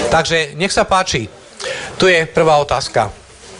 Takže nech sa páči. Tu je prvá otázka.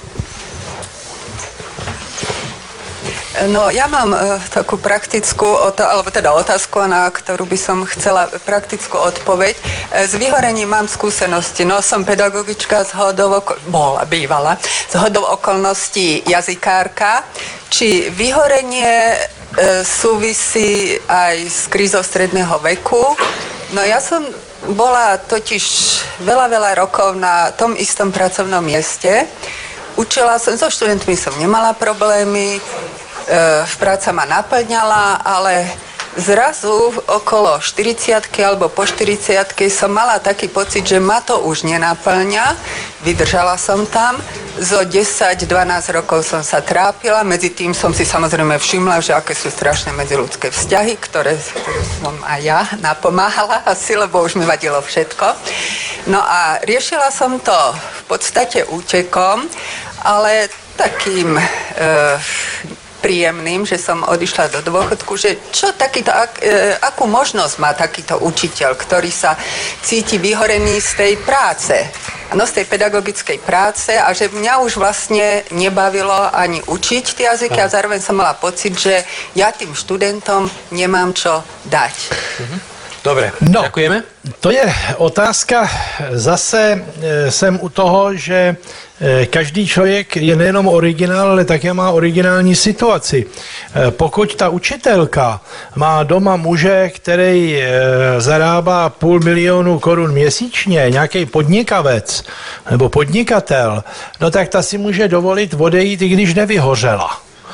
No, ja mám takú praktickú otázku, na ktorú by som chcela praktickú odpoveď. S vyhorením mám skúsenosti. No, som pedagogička bývala z hodou okolností jazykárka. Či vyhorenie súvisí aj s krízou stredného veku? No, ja som bola totiž veľa rokov na tom istom pracovnom mieste. Učila som, so študentmi som nemala problémy, práca ma naplňala, ale zrazu okolo 40-ky alebo po 40-ky som mala taký pocit, že ma to už nenaplňa. Vydržala som tam. Zo 10-12 rokov som sa trápila. Medzi tým som si samozrejme všimla, že aké sú strašné medziľudské vzťahy, ktoré som aj ja napomáhala asi, lebo už mi vadilo všetko. No a riešila som to v podstate útekom, ale takým príjemným, že som odišla do dôchodku, že akú možnosť má takýto učiteľ, ktorý sa cíti vyhorený z tej práce, z tej pedagogickej práce a že mňa už vlastne nebavilo ani učiť tie jazyky a zároveň som mala pocit, že ja tým študentom nemám čo dať. Dobre, ďakujeme. To je otázka, zase jsem u toho, že každý člověk je nejenom originál, ale také má originální situaci. Pokud ta učitelka má doma muže, který zarábá 500 000 korun měsíčně, nějaký podnikavec nebo podnikatel, no tak ta si může dovolit odejít, i když nevyhořela.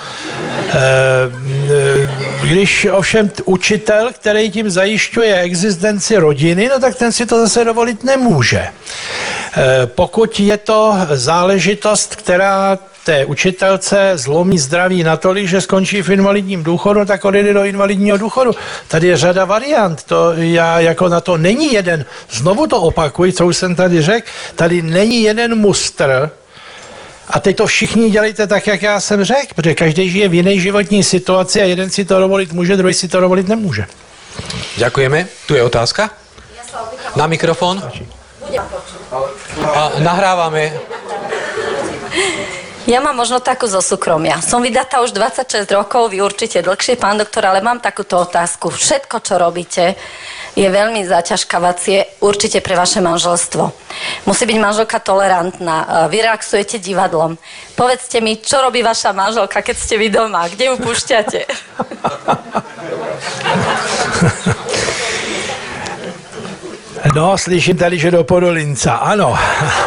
Když ovšem učitel, který tím zajišťuje existenci rodiny, no tak ten si to zase dovolit nemůže. Pokud je to záležitost, která té učitelce zlomí zdraví natolik, že skončí v invalidním důchodu, tak odejde do invalidního důchodu. Tady je řada variant, to já jako na to není jeden, znovu to opakuji, co už jsem tady řekl, tady není jeden mustr. A teď to všichni dělejte tak, jak já jsem řekl, protože každý žije v jiné životní situaci a jeden si to dovolit může, druhý si to dovolit nemůže. Ďakujeme. Tu je otázka. Na mikrofón. A nahrávame. Ja mám možno takú zo súkromia. Som vydatá už 26 rokov, vy určite dlhšie, pán doktor, ale mám takúto otázku. Všetko, čo robíte, je veľmi zaťažkávacie určite pre vaše manželstvo. Musí byť manželka tolerantná, vy relaxujete divadlom. Povedzte mi, čo robí vaša manželka, keď ste vy doma? Kde ju púšťate? No, slyším tady, že do Podolinca, ano.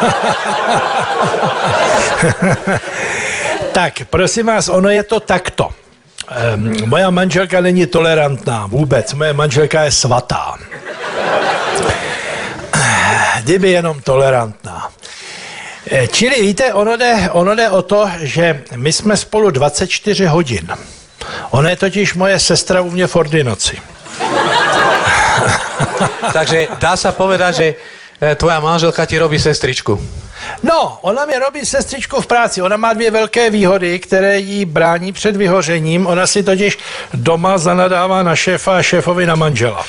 Tak, prosím vás, ono je to takto. Moja manželka není tolerantná vůbec, moje manželka je svatá. Kdyby jenom tolerantná. Čili víte, ono jde o to, že my jsme spolu 24 hodin. Ona je totiž moje sestra u mě v ordinaci. Takže dá sa povedať, že tvoja manželka ti robí sestričku. No, ona mi robí sestřičku v práci. Ona má 2 velké výhody, které jí brání před vyhořením. Ona si totiž doma zanadává na šéfa a šéfovi na manžela.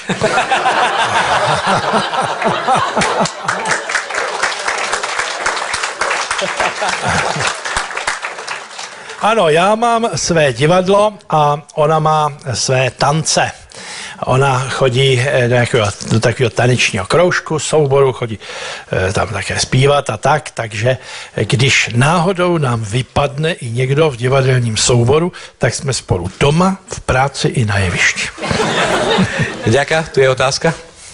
Ano, já mám své divadlo a ona má své tance. Ona chodí do takového tanečního kroužku, souboru, chodí tam také zpívat a tak, takže když náhodou nám vypadne i někdo v divadelním souboru, tak jsme spolu doma, v práci i na jevišti. Ďakujem, tu je otázka.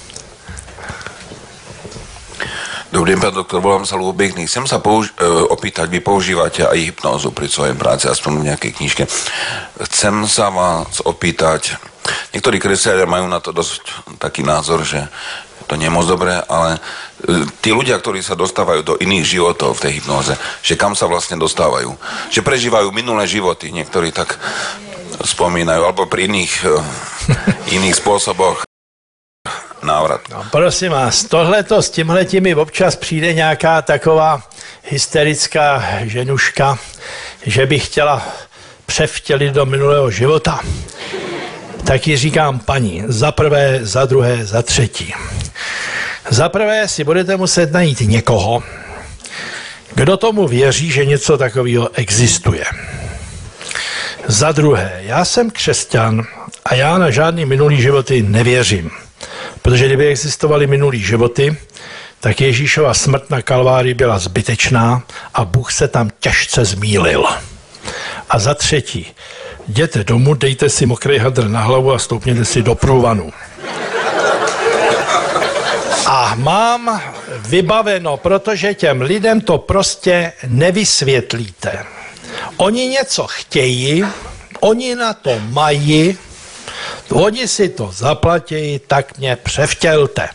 Dobrý deň, pán doktor, volám sa Lubík. Chcem sa opýtať, vy používate aj hypnózu pri svojej práci, aspoň v nejakej knižke. Chcem sa vás opýtať, niektorí kresťania majú na to dosť taký názor, že to nie je moc dobré, ale tí ľudia, ktorí sa dostávajú do iných životov v tej hypnóze, že kam sa vlastne dostávajú? Že prežívajú minulé životy, niektorí tak spomínajú, alebo pri iných spôsoboch návrat. No, prosím vás, tohleto s tímhletím mi občas přijde nějaká taková hysterická ženuška, že by chtěla převtělit do minulého života. Tak ji říkám paní, za prvé, za druhé, za třetí. Zaprvé si budete muset najít někoho, kdo tomu věří, že něco takového existuje. Za druhé, já jsem křesťan a já na žádný minulý životy nevěřím. Protože kdyby existovaly minulý životy, tak Ježíšova smrt na Kalvárii byla zbytečná a Bůh se tam těžce zmýlil. A za třetí, jděte domů, dejte si mokrý hadr na hlavu a stoupněte si do průvanu. A mám vybaveno, protože těm lidem to prostě nevysvětlíte. Oni něco chtějí, oni na to mají, oni si to zaplatí, tak mě převtělte.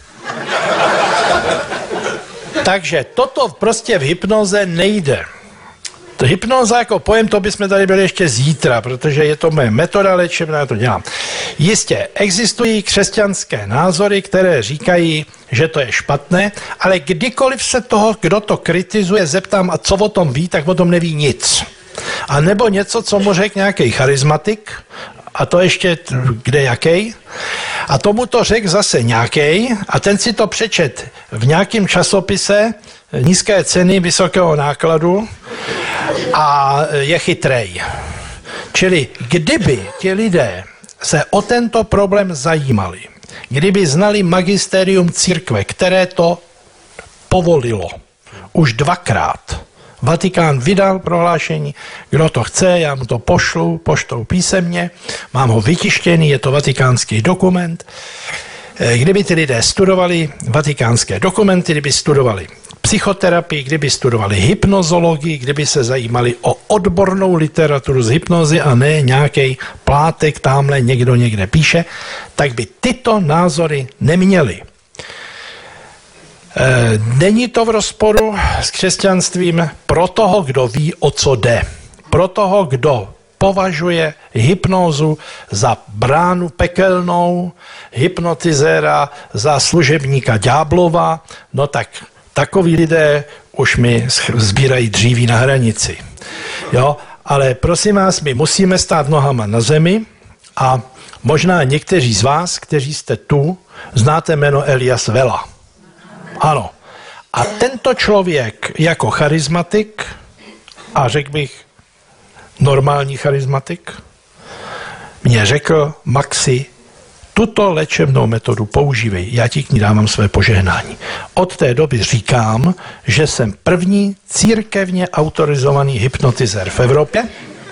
Takže toto prostě v hypnoze nejde. Hypnoza jako pojem, to bychom tady byli ještě zítra, protože je to moje metoda léčebná, já to dělám. Jistě, existují křesťanské názory, které říkají, že to je špatné, ale kdykoliv se toho, kdo to kritizuje, zeptám, a co o tom ví, tak o tom neví nic. A nebo něco, co mu řekl nějaký charismatik, a to ještě kde jaký, a tomu to řekl zase nějaký, a ten si to přečet v nějakém časopise nízké ceny, vysokého nákladu a je chytrej. Čili kdyby ti lidé se o tento problém zajímali, kdyby znali magisterium církve, které to povolilo už 2krát, Vatikán vydal prohlášení, kdo to chce, já mu to pošlu poštou písemně, mám ho vytištěný, je to vatikánský dokument. Kdyby ty lidé studovali vatikánské dokumenty, kdyby studovali psychoterapii, kdyby studovali hypnozologii, kdyby se zajímali o odbornou literaturu z hypnozy a ne nějaký plátek, tamhle někdo někde píše, tak by tyto názory neměli. Není to v rozporu s křesťanstvím pro toho, kdo ví, o co jde. Pro toho, kdo považuje hypnózu za bránu pekelnou, hypnotizéra za služebníka ďáblova, no tak takoví lidé už mi sbírají dříví na hranici. Jo? Ale prosím vás, my musíme stát nohama na zemi a možná někteří z vás, kteří jste tu, znáte jméno Elias Vela. Ano. A tento člověk jako charismatik, a řekl bych normální charismatik, mě řekl: Maxi, tuto léčebnou metodu používej, já ti k ní dávám své požehnání. Od té doby říkám, že jsem první církevně autorizovaný hypnotizér v Evropě.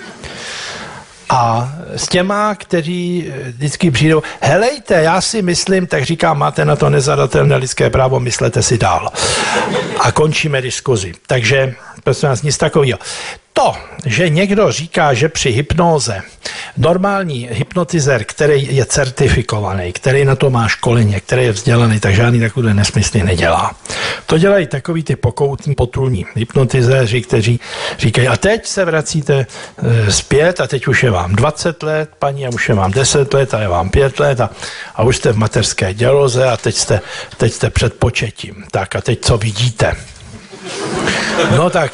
A s těma, kteří vždycky přijdou, helejte, já si myslím, tak říkám, máte na to nezadatelné lidské právo, myslete si dál. A končíme diskuzi. Takže, prosím vás, nic takového. To, že někdo říká, že při hypnóze normální hypnotizér, který je certifikovaný, který na to má školení, který je vzdělaný, tak žádný takový nesmysly nedělá. To dělají takový ty pokoutní, potulní hypnotizéři, kteří říkají, a teď se vracíte zpět a teď už je vám 20 let, paní, a už je vám 10 let a je vám 5 let a už jste v mateřské děloze a teď jste před početím. Tak a teď co vidíte? No tak...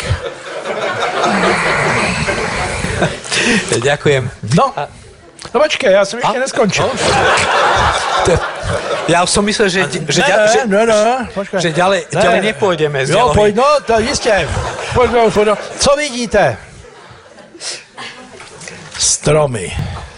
Ďakujem. No počkej, já jsem ještě neskončil. Ja už som myslel, že ďalej nepôjdeme. Jo, pojď, no, to jistě. Pojď. Co vidíte? Stromy.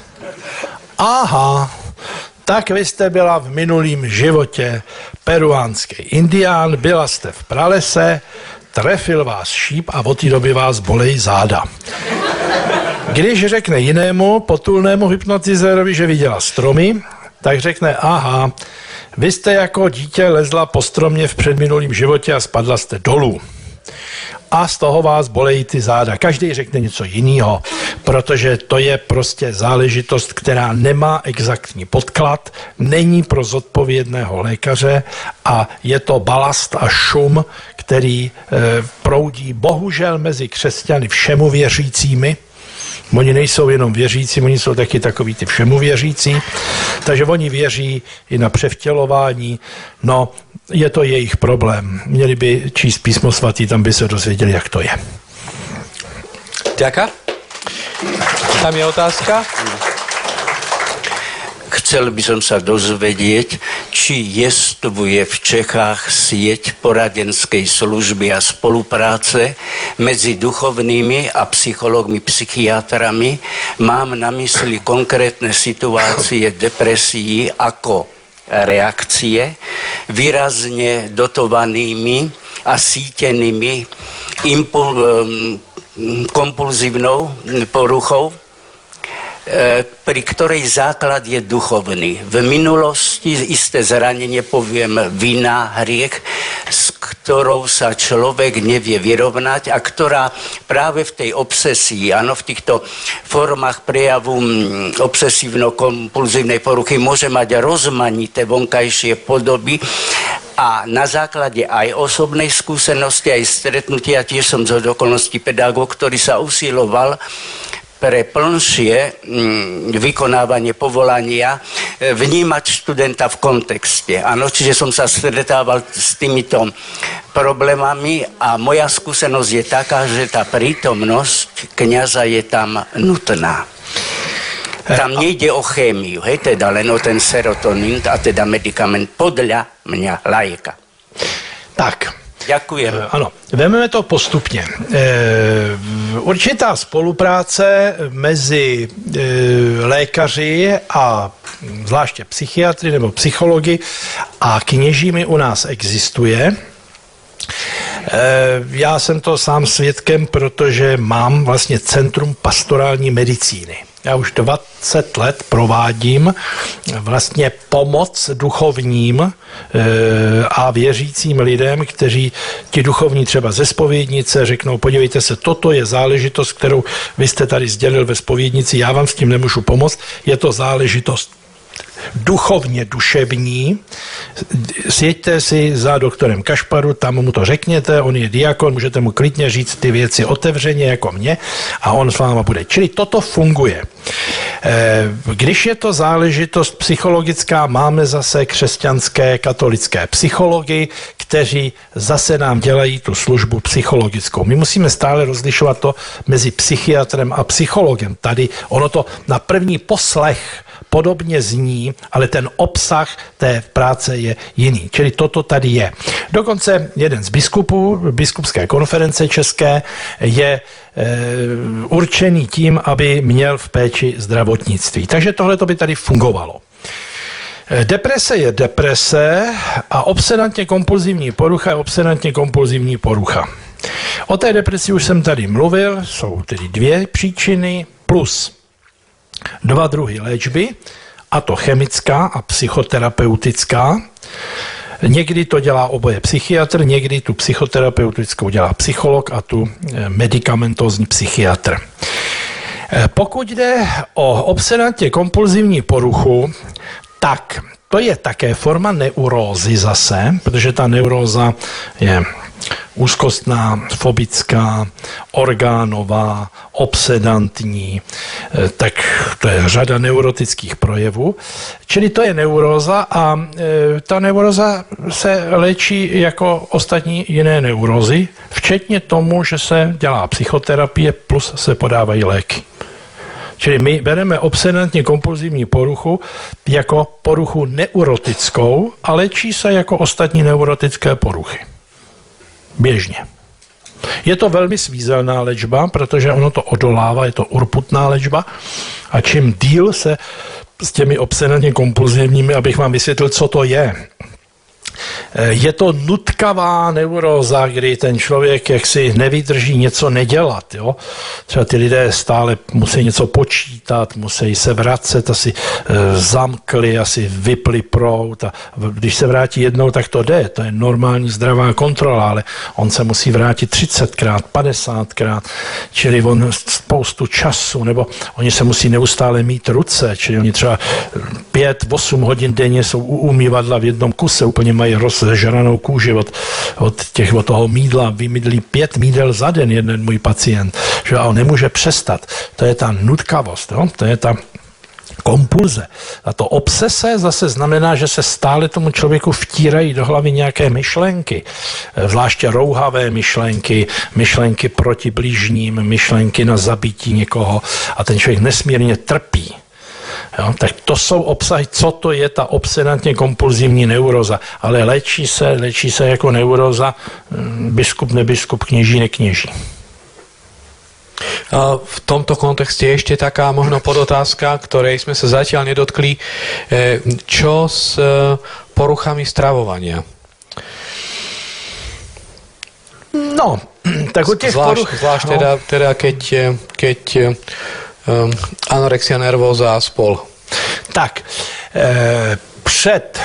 Aha, tak vy jste byla v minulém životě peruánský indián, byla jste v pralese, trefil vás šíp a od té doby vás bolej záda. Když řekne jinému potulnému hypnotizérovi, že viděla stromy, tak řekne, aha, vy jste jako dítě lezla po stromě v předminulém životě a spadla jste dolů. A z toho vás bolejí ty záda. Každý řekne něco jiného, protože to je prostě záležitost, která nemá exaktní podklad, není pro zodpovědného lékaře a je to balast a šum, který proudí bohužel mezi křesťany všemu věřícími. Oni nejsou jenom věřící, oni jsou taky takový ty všemu věřící, takže oni věří i na převtělování. No, je to jejich problém. Měli by číst písmo svatý, tam by se dozvěděli, jak to je. Ďaká. Tam je otázka. chcel by som sa dozvedieť, či jestvuje v Čechách sieť poradenskej služby a spolupráce medzi duchovnými a psychológmi, psychiatrami. Mám na mysli konkrétne situácie depresií ako reakcie, výrazne dotovanými a sítenými kompulzívnou poruchou, pri ktorej základ je duchovný. V minulosti isté zranenie, poviem vina, hriech, s ktorou sa človek nevie vyrovnať a ktorá práve v tej obsesii, áno, v týchto formách prejavu obsesívno-kompulzívnej poruchy môže mať rozmanité vonkajšie podoby. A na základe aj osobnej skúsenosti, aj stretnutia, tiež som z okolností pedagóg, ktorý sa usiloval pre plnšie vykonávanie povolania vnímať študenta v kontexte. Áno, čiže som sa stretával s týmito problémami a moja skúsenosť je taká, že tá prítomnosť kňaza je tam nutná. Tam nejde o chémiu, hej, teda len o ten serotonín a teda medikament podľa mňa laika. Tak. Ďakujem. Ano, vezmeme to postupně. Určitá spolupráce mezi lékaři a zvláště psychiatry nebo psychologi a kněžími u nás existuje. Já jsem to sám svědkem, protože mám vlastně Centrum pastorální medicíny. Já už 20 let provádím vlastně pomoc duchovním a věřícím lidem, kteří ti duchovní třeba ze zpovědnice řeknou, podívejte se, toto je záležitost, kterou vy jste tady sdělil ve zpovědnici, já vám s tím nemůžu pomoct, je to záležitost duchovně duševní, sjeďte si za doktorem Kašparu, tam mu to řekněte, on je diakon, můžete mu klidně říct ty věci otevřeně jako mě a on s váma bude. Čili toto funguje. Když je to záležitost psychologická, máme zase křesťanské katolické psychology, kteří zase nám dělají tu službu psychologickou. My musíme stále rozlišovat to mezi psychiatrem a psychologem. Tady ono to na první poslech podobně zní, ale ten obsah té práce je jiný. Čili toto tady je. Dokonce jeden z biskupů biskupské konference české je určený tím, aby měl v péči zdravotnictví. Takže tohle to by tady fungovalo. Deprese je deprese a obsedantně kompulzivní porucha je obsedantně kompulzivní porucha. O té depresi už jsem tady mluvil, jsou tedy 2 příčiny plus 2 druhy léčby, a to chemická a psychoterapeutická. Někdy to dělá oboje psychiatr, někdy tu psychoterapeutickou dělá psycholog a tu medikamentózní psychiatr. Pokud jde o obsedantně kompulzivní poruchu, tak to je také forma neurózy zase, protože ta neuróza je úzkostná, fobická, orgánová, obsedantní, tak to je řada neurotických projevů. Čili to je neuróza a ta neuróza se léčí jako ostatní jiné neurózy, včetně tomu, že se dělá psychoterapie plus se podávají léky. Čili my bereme obsedantně kompulzivní poruchu jako poruchu neurotickou a léčí se jako ostatní neurotické poruchy. Běžně. Je to velmi svízelná léčba, protože ono to odolává, je to urputná léčba a čím díl se s těmi obsedantně kompulzivními, abych vám vysvětlil, co to je. Je to nutkavá neuróza, kdy ten člověk jaksi nevydrží něco nedělat. Jo? Třeba ty lidé stále musí něco počítat, musí se vracet, asi zamkli, asi vypli proud a když se vrátí jednou, tak to jde. To je normální zdravá kontrola, ale on se musí vrátit 30krát, 50krát, čili on spoustu času, nebo oni se musí neustále mít ruce, čili oni třeba 5-8 hodin denně jsou u umývadla v jednom kuse, úplně mají rozžranou kůži od toho mýdla, vymydlí 5 mídel za den jeden můj pacient, že on nemůže přestat. To je ta nutkavost, jo? To je ta kompulze. A to obsese zase znamená, že se stále tomu člověku vtírají do hlavy nějaké myšlenky, zvláště rouhavé myšlenky, myšlenky proti blížním, myšlenky na zabití někoho a ten člověk nesmírně trpí. Jo, tak to jsou obsahy, co to je ta obsedantně kompulzivní neuróza. Ale léčí se jako neuróza biskup, nebiskup, kněží, nekněží. V tomto kontexte ešte taká možno podotázka, ktorej sme sa zatiaľ nedotkli. Čo s poruchami stravovania? No, tak u těch poruch... Zvlášť teda keď anorexia nervóza a spol. Tak, před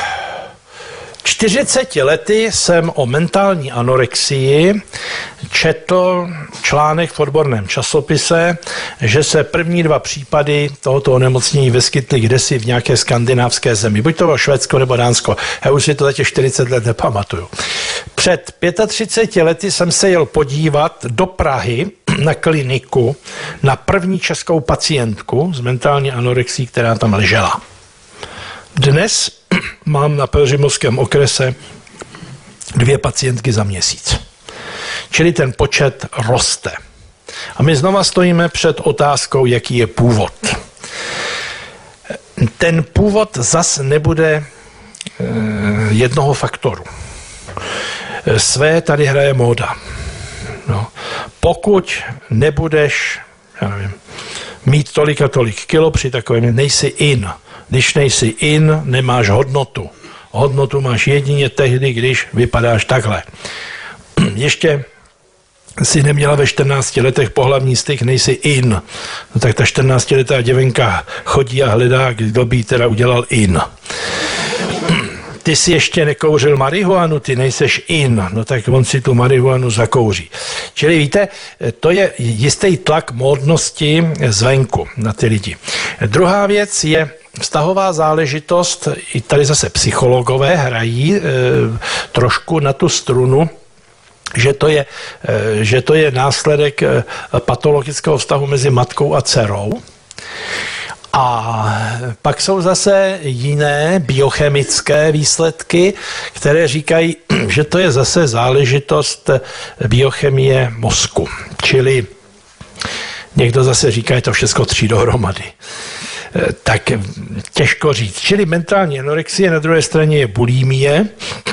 40 lety jsem o mentální anorexii četl článek v odborném časopise, že se první 2 případy tohoto onemocnění vyskytly kdesi v nějaké skandinávské zemi. Buď to bylo Švédsko nebo Dánsko. Já už si to za těch 40 let nepamatuju. Před 35 lety jsem se jel podívat do Prahy na kliniku na první českou pacientku s mentální anorexií, která tam ležela. Dnes mám na Pelhřimovském okrese 2 pacientky za měsíc. Čili ten počet roste. A my znova stojíme před otázkou, jaký je původ. Ten původ zas nebude jednoho faktoru. Své tady hraje móda. No. Pokud nebudeš, já nevím, mít tolik a tolik kilo při takovém, nejsi in. Když nejsi in, nemáš hodnotu. Hodnotu máš jedině tehdy, když vypadáš takhle. Ještě si neměla ve 14 letech pohlavní styk, nejsi in. No tak ta 14letá děvenka chodí a hledá, kdo by teda udělal in. Ty si ještě nekouřil marihuanu, ty nejseš in, no tak on si tu marihuanu zakouří. Čili víte, to je jistý tlak módnosti zvenku na ty lidi. Druhá věc je vztahová záležitost, i tady zase psychologové hrají trošku na tu strunu, že to je následek patologického vztahu mezi matkou a dcerou. A pak jsou zase jiné biochemické výsledky, které říkají, že to je zase záležitost biochemie mozku. Čili někdo zase říká, že to všechno 3 dohromady. Tak těžko říct. Čili mentální anorexie, na druhé straně je bulimie.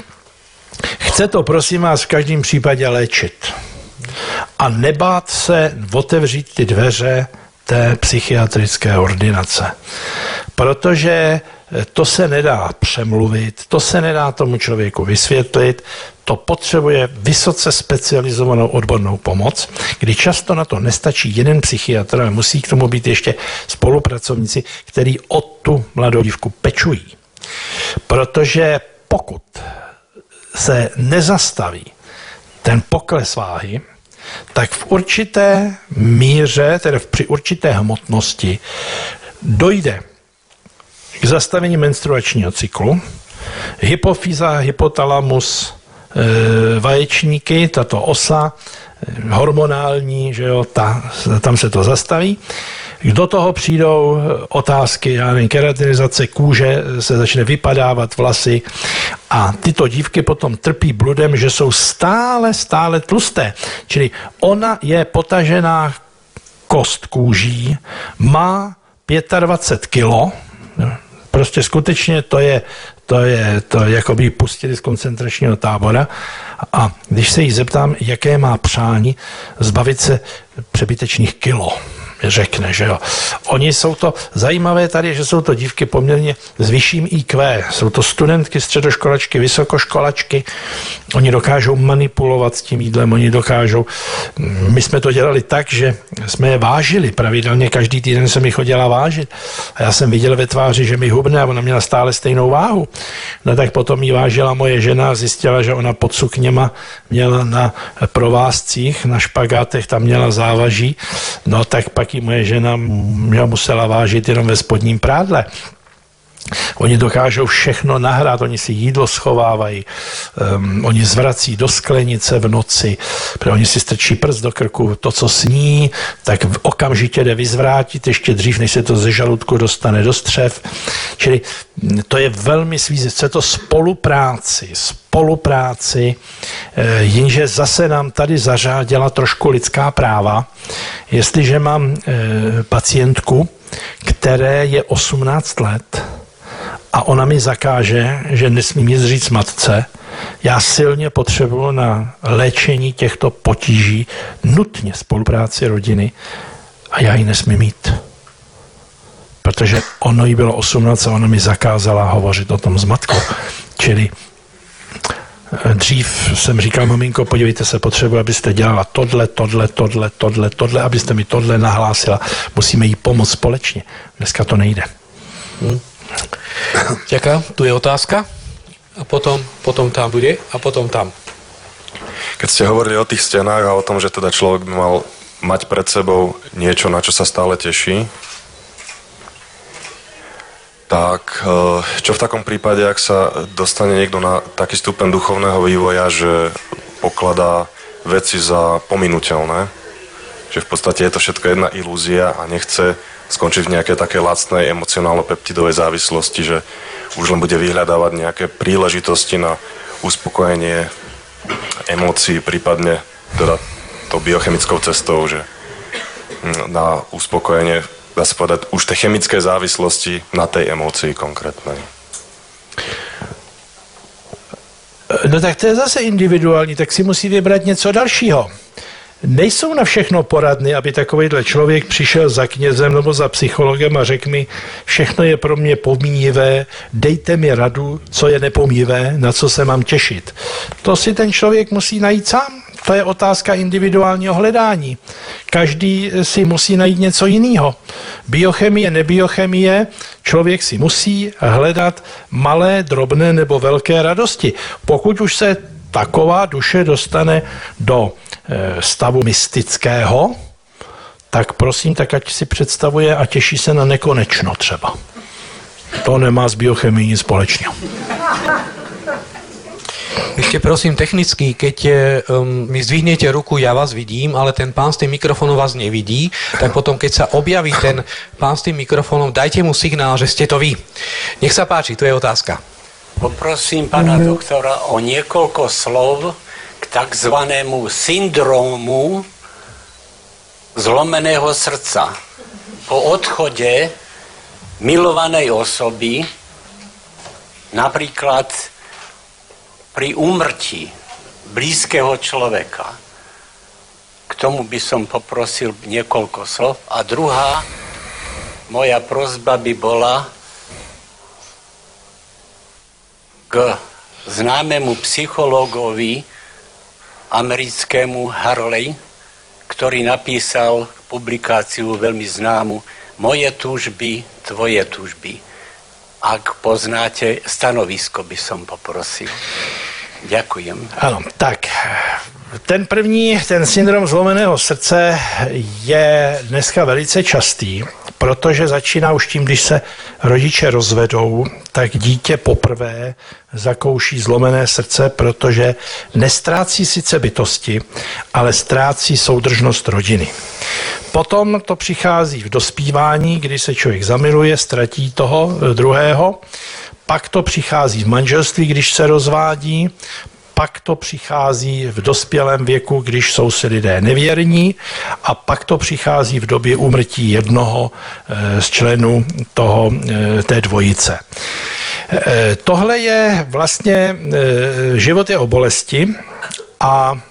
Chce to, prosím vás, v každém případě léčit. A nebát se otevřít ty dveře té psychiatrické ordinace. Protože to se nedá přemluvit, to se nedá tomu člověku vysvětlit, to potřebuje vysoce specializovanou odbornou pomoc, kdy často na to nestačí jeden psychiatr, ale musí k tomu být ještě spolupracovníci, který o tu mladou dívku pečují. Protože pokud se nezastaví ten pokles váhy, tak v určité míře, tedy při určité hmotnosti, dojde k zastavení menstruačního cyklu. Hypofýza, hypotalamus, vaječníky, tato osa hormonální, že jo, tam se to zastaví. Do toho přijdou otázky, já nevím, keratinizace kůže, se začne vypadávat vlasy a tyto dívky potom trpí bludem, že jsou stále tlusté. Čili ona je potažená kost kůží, má 25 kilo, prostě skutečně to je jako by pustili z koncentračního tábora a když se jí zeptám, jaké má přání zbavit se přebytečných kilo, řekne, že jo. Oni jsou to, zajímavé tady, že jsou to dívky poměrně s vyšším IQ, jsou to studentky, středoškolačky, vysokoškolačky, oni dokážou manipulovat s tím jídlem, oni dokážou, my jsme to dělali tak, že jsme je vážili pravidelně, každý týden jsem mi chodila vážit a já jsem viděl ve tváři, že mi hubne a ona měla stále stejnou váhu. No tak potom jí vážila moje žena a zjistila, že ona pod sukněma měla na provázcích, na špagátech, tam měla závaží, no tak pak i moje žena musela vážit jenom ve spodním prádle. Oni dokážou všechno nahrát, oni si jídlo schovávají, oni zvrací do sklenice v noci, protože oni si strčí prst do krku, to, co sní, tak okamžitě jde vyzvrátit, ještě dřív, než se to ze žaludku dostane do střev. Čili to je velmi chce to spolupráci, jenže zase nám tady zařádila trošku lidská práva. Jestliže mám pacientku, které je 18 let a ona mi zakáže, že nesmím nic říct matce, já silně potřebuji na léčení těchto potíží nutně spolupráci rodiny a já ji nesmím mít. Protože ono jí bylo 18 a ona mi zakázala hovořit o tom s matkou. Čili dřív jsem říkal, maminko, podívejte se, potřebuji, abyste dělala tohle, abyste mi tohle nahlásila. Musíme jí pomoct společně. Dneska to nejde. Ďakujem. Tu je otázka. A potom tam bude a potom tam. Keď ste hovorili o tých stenách a o tom, že teda človek by mal mať pred sebou niečo, na čo sa stále teší, tak čo v takom prípade, ak sa dostane niekto na taký stupeň duchovného vývoja, že pokladá veci za pominuteľné, že v podstate je to všetko jedna ilúzia a nechce skončiť v nejakej také lacnej emocionálno-peptidovej závislosti, že už len bude vyhľadávať nejaké príležitosti na uspokojenie emócií, prípadne teda tou biochemickou cestou, že na uspokojenie, dá sa povedať, už tej chemické závislosti na tej emócii konkrétnej. No tak to je zase individuální, tak si musí vybrat něco dalšího. Nejsou na všechno poradny, aby takovýhle člověk přišel za knězem nebo za psychologem a řekl mi, všechno je pro mě pomíjivé, dejte mi radu, co je nepomíjivé, na co se mám těšit. To si ten člověk musí najít sám. To je otázka individuálního hledání. Každý si musí najít něco jiného. Biochemie, nebiochemie, člověk si musí hledat malé, drobné nebo velké radosti. Pokud už se taková duše dostane do stavu mystického, tak prosím, tak ať si představuje a těší se na nekonečno třeba. To nemá s biochemií nic společného. Ešte prosím technicky, keď mi zdvihnete ruku, ja vás vidím, ale ten pán s tým mikrofónom vás nevidí, tak potom, keď sa objaví ten pán s tým mikrofónom, dajte mu signál, že ste to vy. Nech sa páči, tu je otázka. Poprosím pána doktora o niekoľko slov k takzvanému syndromu zlomeného srdca. Po odchode milovanej osoby, napríklad pri úmrtí blízkeho človeka. K tomu by som poprosil niekoľko slov. A druhá moja prosba by bola k známemu psychológovi americkému Harley, ktorý napísal publikáciu veľmi známu Moje túžby, tvoje túžby. Ak poznáte, stanovisko by som poprosil. Ďakujem. Ano, tak ten první, ten syndrom zlomeného srdce je dneska velice častý, protože začíná už tím, když se rodiče rozvedou, tak dítě poprvé zakouší zlomené srdce, protože nestrácí sice bytosti, ale ztrácí soudržnost rodiny. Potom to přichází v dospívání, kdy se člověk zamiluje, ztratí toho druhého, pak to přichází v manželství, když se rozvádí, pak to přichází v dospělém věku, když jsou si lidé nevěrní a pak to přichází v době úmrtí jednoho z členů té dvojice. Tohle je vlastně, život je o bolesti a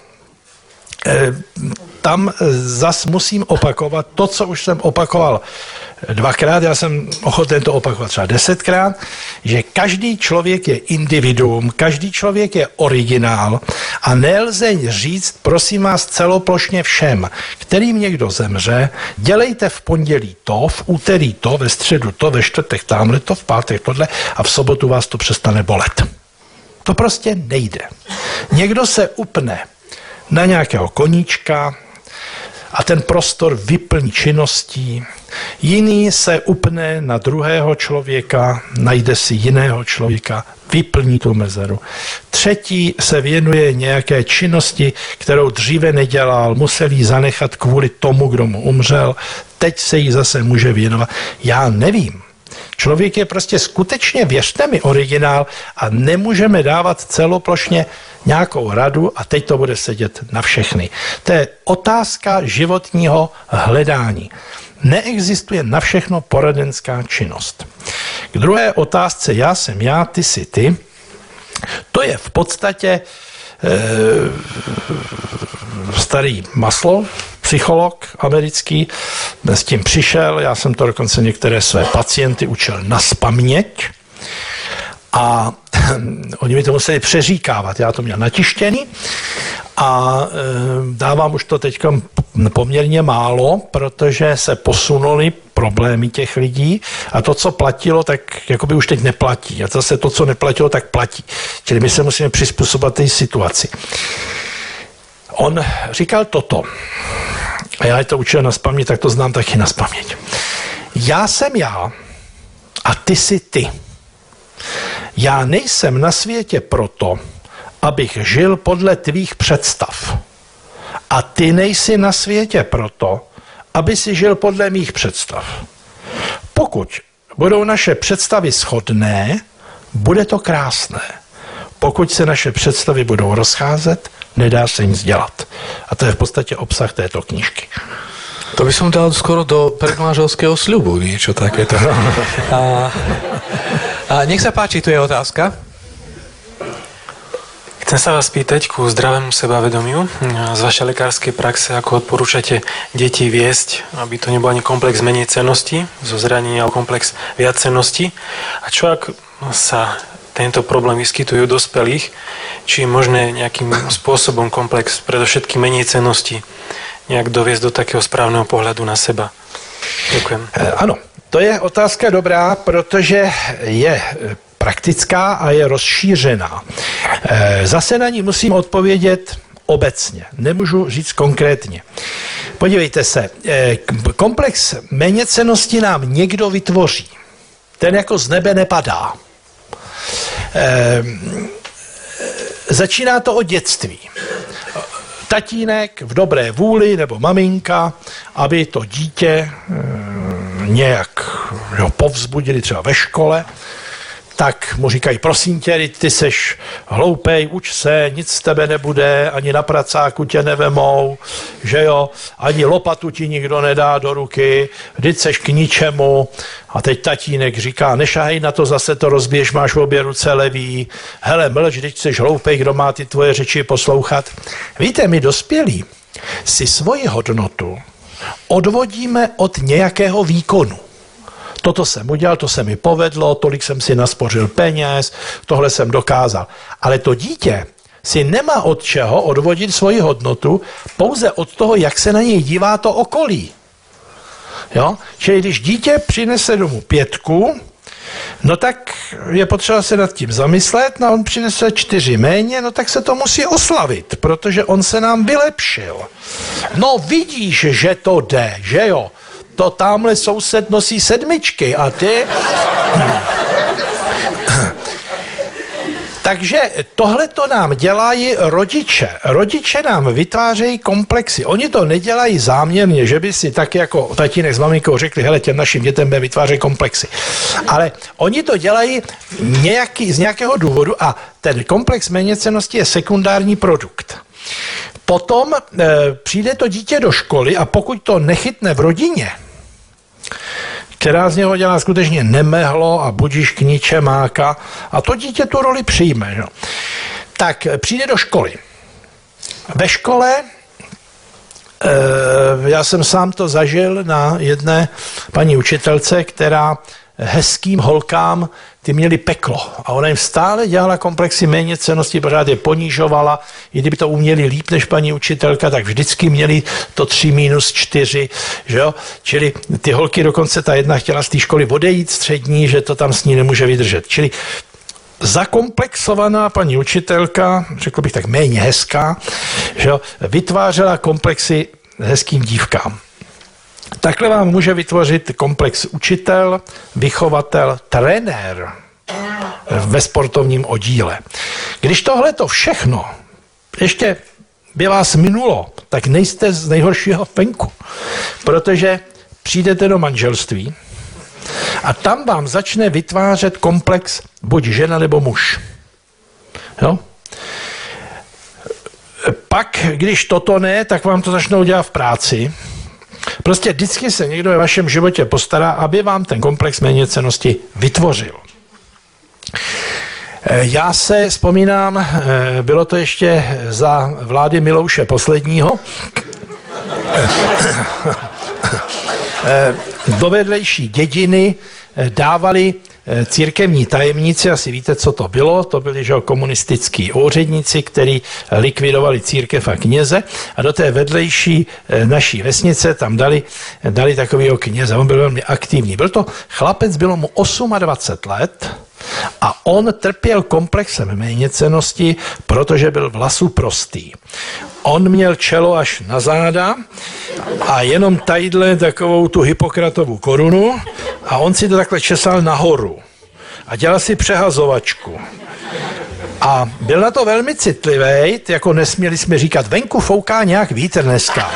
tam zas musím opakovat to, co už jsem opakoval dvakrát, já jsem ochoten to opakovat třeba 10krát, že každý člověk je individuum, každý člověk je originál a nelze říct, prosím vás, celoplošně všem, kterým někdo zemře, dělejte v pondělí to, v úterý to, ve středu to, ve čtvrtek tamhle to, v pátek tohle a v sobotu vás to přestane bolet. To prostě nejde. Někdo se upne na nějakého koníčka a ten prostor vyplní činností. Jiný se upne na druhého člověka, najde si jiného člověka, vyplní tu mezeru. Třetí se věnuje nějaké činnosti, kterou dříve nedělal, musel jí zanechat kvůli tomu, kdo mu umřel, teď se jí zase může věnovat. Já nevím. Člověk je prostě skutečně, věřte mi, originál a nemůžeme dávat celoplošně nějakou radu a teď to bude sedět na všechny. To je otázka životního hledání. Neexistuje na všechno poradenská činnost. K druhé otázce, já jsem já, ty jsi ty, to je v podstatě starý Maslow, psycholog americký, s tím přišel, já jsem to dokonce některé své pacienty učil naspaměť a oni mi to museli přeříkávat, já to měl natištěný a dávám už to teď poměrně málo, protože se posunuly problémy těch lidí a to, co platilo, tak jakoby už teď neplatí. A zase to, co neplatilo, tak platí. Čili my se musíme přizpůsobit té situaci. On říkal toto. A já je to učil naspaměť, tak to znám taky naspaměť. Já jsem já a ty jsi ty. Já nejsem na světě proto, abych žil podle tvých představ. A ty nejsi na světě proto, aby si žil podle mých představ. Pokud budou naše představy shodné, bude to krásné. Pokud se naše představy budou rozcházet, nedá se nic dělat. A to je v podstatě obsah této knížky. To by som dal skoro do predmanželského sľubu, niečo takéto. A nech sa páči, tu je otázka. Chcem sa vás pýtať ku zdravému sebavedomiu z vašej lekárskej praxe, ako odporúčate deti viesť, aby to nebol ani komplex menej cennosti, zo zranenia, ale komplex viac cennosti. A čo ak sa tento problém vyskytuje u dospelých, či je možné nejakým spôsobom komplex predovšetkým menej cennosti nejak doviesť do takého správného pohľadu na seba? Ďakujem. Ano, to je otázka dobrá, protože je praktická a je rozšířená. Zase na ní musím odpovědět obecně. Nemůžu říct konkrétně. Podívejte se, komplex méněcennosti nám někdo vytvoří. Ten jako z nebe nepadá. Začíná to od dětství. Tatínek v dobré vůli nebo maminka, aby to dítě nějak povzbudili třeba ve škole, tak mu říkají, prosím tě, ty seš hloupej, uč se, nic z tebe nebude, ani na pracáku tě nevemou, že jo, ani lopatu ti nikdo nedá do ruky, vždyť seš k ničemu. A teď tatínek říká, nešahej na to, zase to rozbiješ, máš v obě ruce levý, hele, mlč, vždyť seš hloupej, kdo má ty tvoje řeči poslouchat. Víte, my dospělí si svoji hodnotu odvodíme od nějakého výkonu. Toto jsem udělal, to se mi povedlo, tolik jsem si naspořil peněz, tohle jsem dokázal. Ale to dítě si nemá od čeho odvodit svoji hodnotu, pouze od toho, jak se na něj dívá to okolí. Jo? Čili když dítě přinese domů 5, no tak je potřeba se nad tím zamyslet, no on přinese 4 méně, no tak se to musí oslavit, protože on se nám vylepšil. No vidíš, že to jde, že jo? To tamhle soused nosí 7 a ty... Takže tohle to nám dělají rodiče. Rodiče nám vytvářejí komplexy. Oni to nedělají záměrně, že by si tak jako tatínek s maminkou řekli, hele, těm našim dětem bude vytvářejí komplexy. Ale oni to dělají z nějakého důvodu a ten komplex méněcennosti je sekundární produkt. Potom přijde to dítě do školy a pokud to nechytne v rodině, která z něho dělá skutečně nemehlo a budíš k ničemáka a to dítě tu roli přijme. No. Tak přijde do školy. Ve škole, já jsem sám to zažil na jedné paní učitelce, která hezkým holkám ty měli peklo. A ona jim stále dělala komplexy méněcennosti, pořád je ponížovala. I kdyby to uměli líp než paní učitelka, tak vždycky měli to 3-4, že jo? Čili ty holky dokonce ta jedna chtěla z té školy odejít střední, že to tam s ní nemůže vydržet. Čili zakomplexovaná paní učitelka, řekl bych tak méně hezká, že jo? Vytvářela komplexy hezkým dívkám. Takhle vám může vytvořit komplex učitel, vychovatel, trenér ve sportovním oddíle. Když tohleto všechno ještě by vás minulo, tak nejste z nejhoršího venku, protože přijdete do manželství a tam vám začne vytvářet komplex buď žena nebo muž. Jo? Pak, když toto ne, tak vám to začnou dělat v práci. Prostě vždycky se někdo ve vašem životě postará, aby vám ten komplex méněcennosti vytvořil. Já se vzpomínám, bylo to ještě za vlády Milouše posledního, do vedlejší dědiny dávali církevní tajemníci, asi víte, co to bylo, to byli že, komunistický úředníci, kteří likvidovali církev a kněze a do té vedlejší naší vesnice tam dali takovýho kněze, on byl velmi aktivní. Byl to chlapec, bylo mu 28 let a on trpěl komplexem méněcennosti, protože byl vlasuprostý. On měl čelo až na záda a jenom tadyhle takovou tu Hippokratovu korunu a on si to takhle česal nahoru a dělal si přehazovačku. A byl na to velmi citlivý, jako nesměli jsme říkat, venku fouká nějak vítr dneska.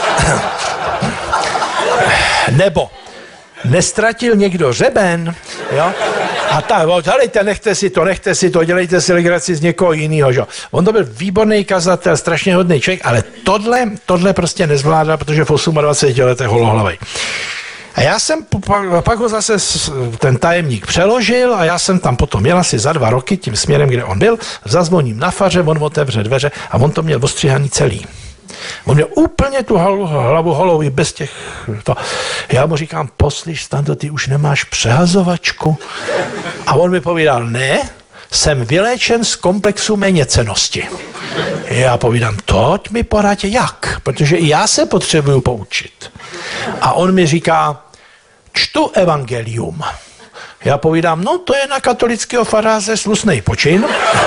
Nebo nestratil někdo řeben, jo? A tak, dělejte, nechte si to, dělejte si legraci z někoho jiného. Že? On to byl výborný kazatel, strašně hodný člověk, ale tohle prostě nezvládal, protože v 28 letech holohlavej. A já jsem pak ho zase ten tajemník přeložil a já jsem tam potom jel asi za 2 roky tím směrem, kde on byl, zazvoním na faře, on otevře dveře a on to měl ostříhaný celý. On měl úplně tu hlavu holou i bez těch... Já mu říkám, poslyš, Stando, ty už nemáš přehazovačku? A on mi povídal, ne, jsem vyléčen z komplexu méněcennosti. Já povídám, toť mi poradě jak, protože i já se potřebuju poučit. A on mi říká, čtu evangelium. Já povídám, no to je na katolického faráře slusnej počin.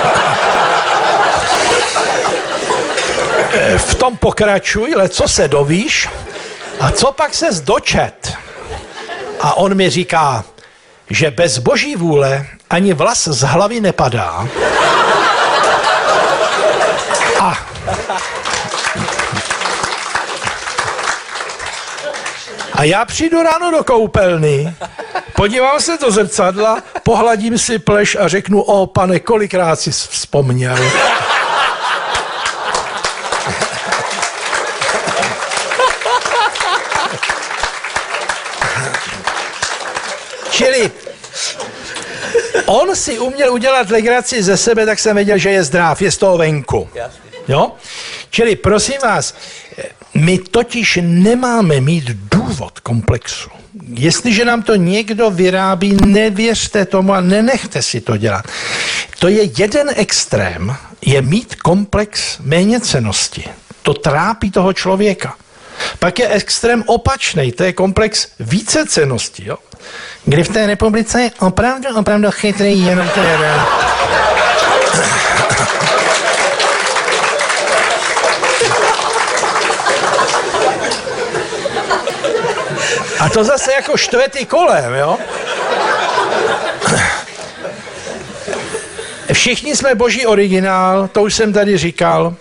V tom pokračuj, ale co se dovíš a co pak ses dočet? A on mi říká, že bez boží vůle ani vlas z hlavy nepadá. A já přijdu ráno do koupelny, podívám se do zrcadla, pohladím si pleš a řeknu, o pane, kolikrát jsi vzpomněl. Čili on si uměl udělat legraci ze sebe, tak jsem věděl, že je zdrav, je z toho venku. Jo? Čili prosím vás, my totiž nemáme mít důvod komplexu. Jestliže nám to někdo vyrábí, nevěřte tomu a nenechte si to dělat. To je jeden extrém, je mít komplex méněcennosti. To trápí toho člověka. Pak je extrém opačný, to je komplex vícecennosti. Jo? Kdy v té republice je opravdu chytrý jenom ten jeden. A to zase jako štvetý kolem, jo? Všichni jsme boží originál, to už jsem tady říkal.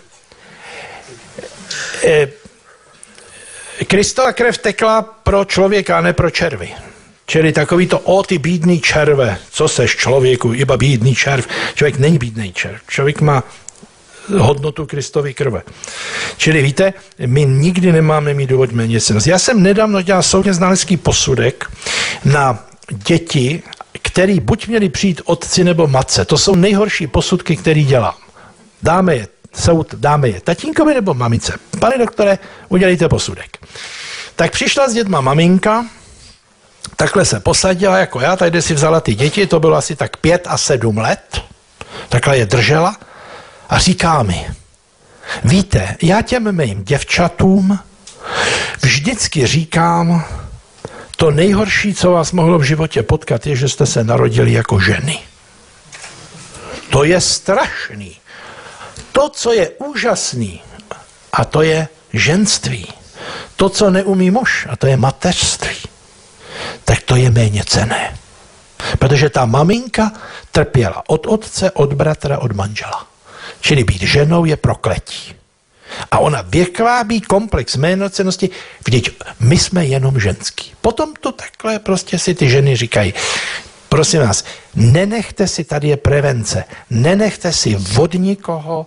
Kristova krev tekla pro člověka, ne pro červy. Čili takový to, ty bídný červe, co seš člověku, iba bídný červ. Člověk není bídný červ, člověk má hodnotu Kristovy krve. Čili víte, my nikdy nemáme mít důvod méněcennosti. Já jsem nedávno dělal soudně znalecký posudek na děti, který buď měli přijít otci nebo matce. To jsou nejhorší posudky, který dělám. Dáme je tatínkovi nebo mamice. Pane doktore, udělejte posudek. Tak přišla s dětma maminka, takhle se posadila jako já, tady si vzala ty děti, to bylo asi tak 5 a 7 let, takhle je držela a říká mi, víte, já těm mým děvčatům vždycky říkám, to nejhorší, co vás mohlo v životě potkat, je, že jste se narodili jako ženy. To je strašný. To, co je úžasný, a to je ženství. To, co neumí muž, a to je mateřství, tak to je méně cenné. Protože ta maminka trpěla od otce, od bratra, od manžela. Čili být ženou je prokletí. A ona vykládí komplex méněcennosti, vždyť my jsme jenom ženský. Potom to takhle prostě si ty ženy říkají, prosím vás, nenechte si, tady je prevence, nenechte si od nikoho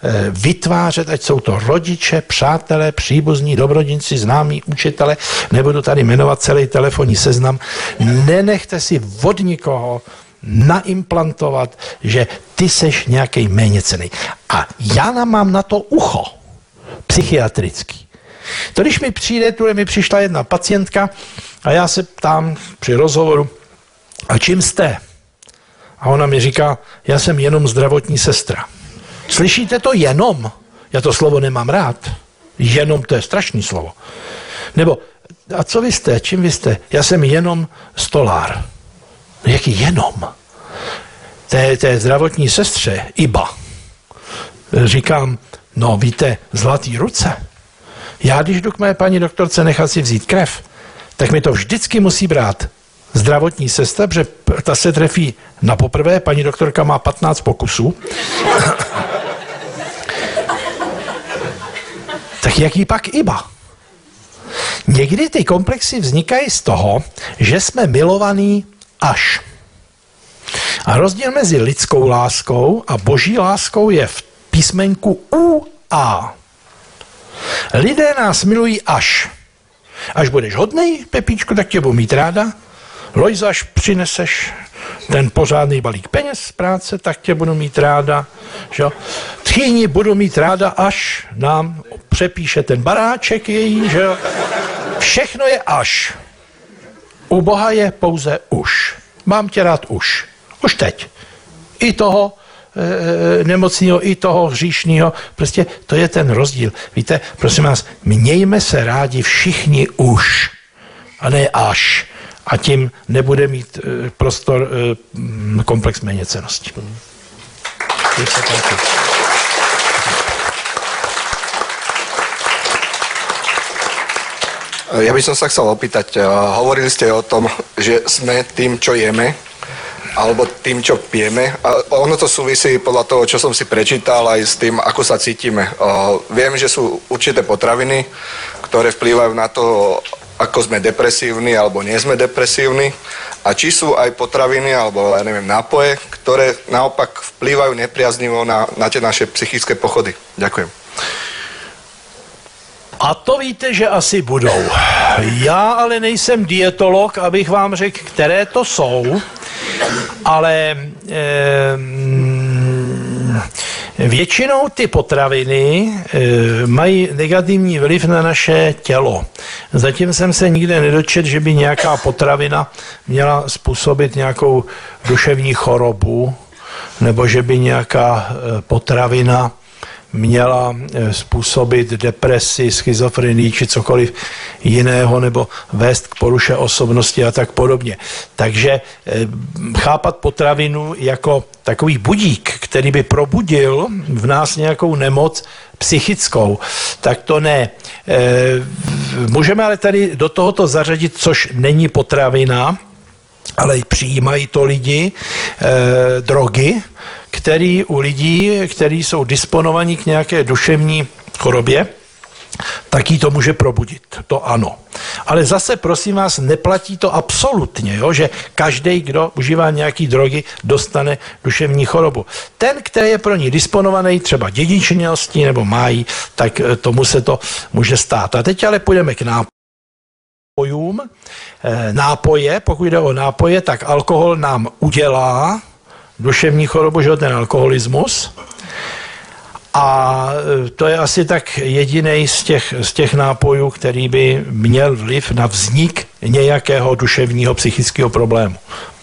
vytvářet, ať jsou to rodiče, přátelé, příbuzní, dobrodinci, známí, učitele, nebudu tady jmenovat celý telefonní seznam, nenechte si od nikoho naimplantovat, že ty seš nějaký méněcenný. A já mám na to ucho psychiatrický. To když mi přijde, tuhle mi přišla jedna pacientka a já se ptám při rozhovoru, a čím jste? A ona mi říká, já jsem jenom zdravotní sestra. Slyšíte to jenom? Já to slovo nemám rád. Jenom, to je strašný slovo. Nebo, a co vy jste? Čím vy jste? Já jsem jenom stolár. Jaký jenom? Té zdravotní sestře, iba. Říkám, no víte, zlatý ruce. Já, když jdu k mé paní doktorce nechat si vzít krev, tak mi to vždycky musí brát zdravotní sestra, protože ta se trefí na poprvé, paní doktorka má 15 pokusů. Tak jaký pak iba? Někdy ty komplexy vznikají z toho, že jsme milovaní až. A rozdíl mezi lidskou láskou a boží láskou je v písmenku U-A. Lidé nás milují až. Až budeš hodnej, Pepíčku, tak tě budu mít ráda. Lojzo, až přineseš ten pořádný balík peněz z práce, tak tě budu mít ráda. Že? Tchýni budu mít ráda, až nám přepíše ten baráček její. Že? Všechno je až. U Boha je pouze už. Mám tě rád už. Už teď. I toho nemocného, i toho hříšného. Prostě to je ten rozdíl. Víte, prosím vás, mějme se rádi všichni už. A ne až. A tím nebude mít prostor komplex méněcennosti. Ja by som sa chcel opýtať, hovorili ste o tom, že sme tým, čo jeme, alebo tým, čo pijeme. A ono to súvisí podľa toho, čo som si prečítal, aj s tým, ako sa cítime. Viem, že sú určité potraviny, ktoré vplývajú na to, ako sme depresívni, alebo nie sme depresívni. A či sú aj potraviny, alebo ja neviem, nápoje, ktoré naopak vplývajú nepriaznivo na tie naše psychické pochody. Ďakujem. A to víte, že asi budou. Já ale nejsem dietolog, abych vám řekl, které to jsou, ale většinou ty potraviny mají negativní vliv na naše tělo. Zatím jsem se nikde nedočetl, že by nějaká potravina měla způsobit nějakou duševní chorobu, nebo že by nějaká potravina měla způsobit depresi, schizofrenii či cokoliv jiného, nebo vést k poruše osobnosti a tak podobně. Takže chápat potravinu jako takový budík, který by probudil v nás nějakou nemoc psychickou, tak to ne. Můžeme ale tady do tohoto zařadit, což není potravina, ale přijímají to lidi, drogy, který u lidí, kteří jsou disponovaní k nějaké duševní chorobě, tak jí to může probudit. To ano. Ale zase, prosím vás, neplatí to absolutně, jo? Že každý, kdo užívá nějaký drogy, dostane duševní chorobu. Ten, který je pro ní disponovaný, třeba dědičností nebo mají, tak tomu se to může stát. A teď ale půjdeme k nápojům. Nápoje, pokud jde o nápoje, tak alkohol nám udělá duševní chorobu, že ten alkoholismus. A to je asi tak jediný z těch nápojů, který by měl vliv na vznik nějakého duševního psychického problému.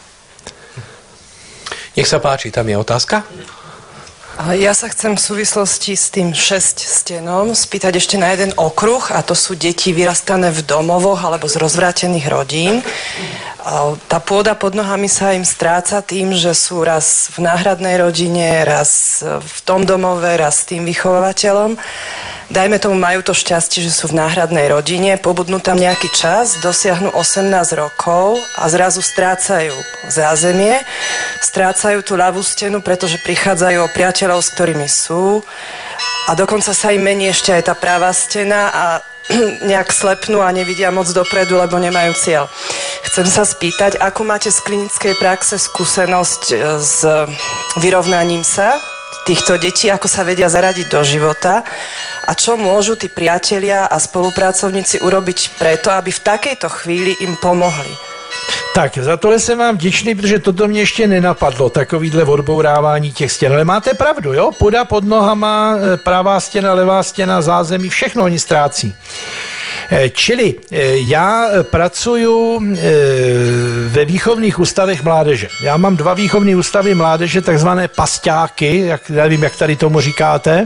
Nech sa páči, tam je otázka. Ja sa chcem v súvislosti s tým 6 stenom spýtať ešte na jeden okruh, a to sú deti vyrastané v domovoch alebo z rozvrátených rodín. Tá pôda pod nohami sa im stráca tým, že sú raz v náhradnej rodine, raz v tom domove, raz s tým vychovateľom. Dajme tomu, majú to šťastie, že sú v náhradnej rodine, pobudnú tam nejaký čas, dosiahnu 18 rokov a zrazu strácajú zázemie, strácajú tú ľavú stenu, pretože prichádzajú o priateľov, s ktorými sú, a dokonca sa im mení ešte aj tá pravá stena a nejak slepnú a nevidia moc dopredu, lebo nemajú cieľ. Chcem sa spýtať, akú máte z klinickej praxe skúsenosť s vyrovnaním sa týchto detí, ako sa vedia zaradiť do života a čo môžu tí priatelia a spolupracovníci urobiť preto, aby v takejto chvíli im pomohli. Tak, za tohle jsem vám vděčný, protože toto mě ještě nenapadlo, takovýhle odbourávání těch stěn. Ale máte pravdu, jo? Půda pod nohama, pravá stěna, levá stěna, zázemí, všechno oni ztrácí. Čili já pracuju ve výchovných ústavech mládeže. Já mám 2 výchovné ústavy mládeže, takzvané pasťáky, nevím, jak tady tomu říkáte.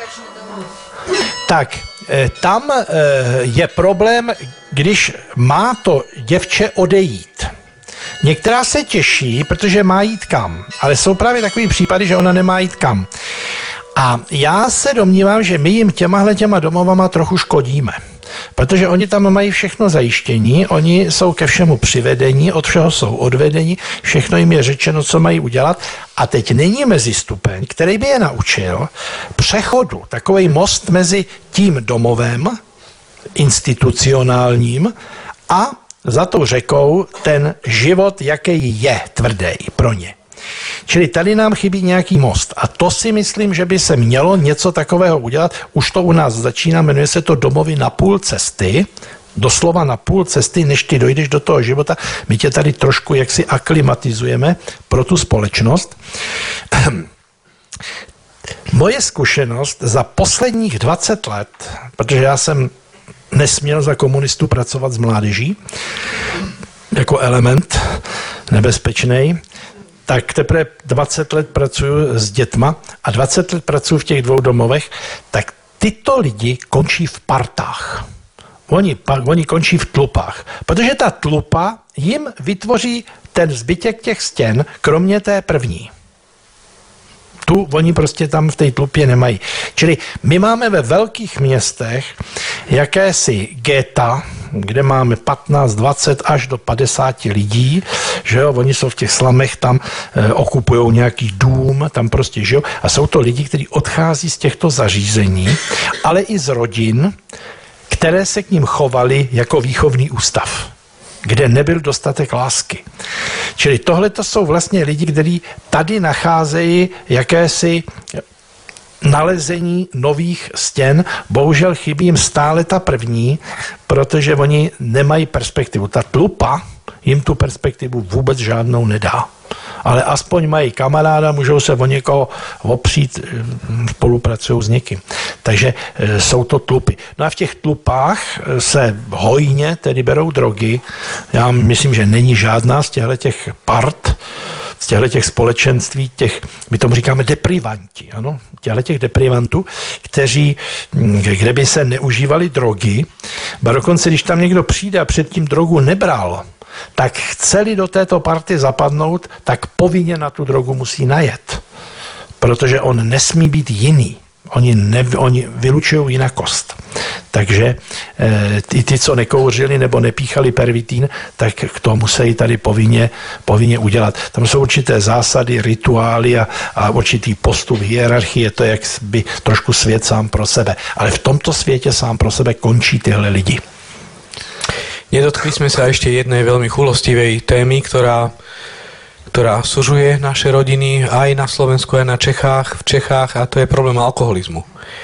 Tak, tam je problém, když má to děvče odejít. Některá se těší, protože má jít kam, ale jsou právě takový případy, že ona nemá jít kam. A já se domnívám, že my jim těma domovama trochu škodíme. Protože oni tam mají všechno zajištění, oni jsou ke všemu přivedení, od všeho jsou odvedení, všechno jim je řečeno, co mají udělat a teď není mezistupeň, který by je naučil přechodu, takovej most mezi tím domovem institucionálním a za tou řekou ten život, jaký je tvrdý pro ně. Čili tady nám chybí nějaký most a to si myslím, že by se mělo něco takového udělat. Už to u nás začíná, jmenuje se to domovy na půl cesty, doslova na půl cesty, než ty dojdeš do toho života. My tě tady trošku jaksi aklimatizujeme pro tu společnost. Moje zkušenost za posledních 20 let, protože já jsem nesměl za komunistů pracovat s mládeží, jako element nebezpečnej, tak teprve 20 let pracuju s dětma a 20 let pracuju v těch 2 domovech, tak tyto lidi končí v partách. Oni končí v tlupách, protože ta tlupa jim vytvoří ten zbytek těch stěn, kromě té první. Tu oni prostě tam v té tlupě nemají. Čili my máme ve velkých městech jakési geta, kde máme 15, 20 až do 50 lidí, že jo, oni jsou v těch slamech, tam okupujou nějaký dům, tam prostě žijou a jsou to lidi, kteří odchází z těchto zařízení, ale i z rodin, které se k ním chovali jako výchovný ústav, kde nebyl dostatek lásky. Čili tohle to jsou vlastně lidi, kteří tady nacházejí jakési nalezení nových stěn. Bohužel chybí jim stále ta první, protože oni nemají perspektivu. Ta tlupa jim tu perspektivu vůbec žádnou nedá. Ale aspoň mají kamaráda, můžou se o někoho opřít, spolupracují s někým. Takže jsou to tlupy. No a v těch tlupách se hojně tedy berou drogy. Já myslím, že není žádná z těch part, z těch společenství, my tomu říkáme deprivanti, ano, těch deprivantů, kde by se neužívali drogy, a dokonce, když tam někdo přijde a předtím drogu nebral, tak chce-li do této party zapadnout, tak povinně na tu drogu musí najet. Protože on nesmí být jiný. Oni vylučují jinakost. Takže ty, co nekouřili nebo nepíchali pervitín, tak k tomu musí tady povinně udělat. Tam jsou určité zásady, rituály a určitý postup hierarchie, to je jak by trošku svět sám pro sebe. Ale v tomto světě sám pro sebe končí tyhle lidi. Nedotkli sme sa ešte jednej veľmi chulostivej témy, ktorá sužuje naše rodiny aj na Slovensku, aj v Čechách, a to je problém alkoholizmu.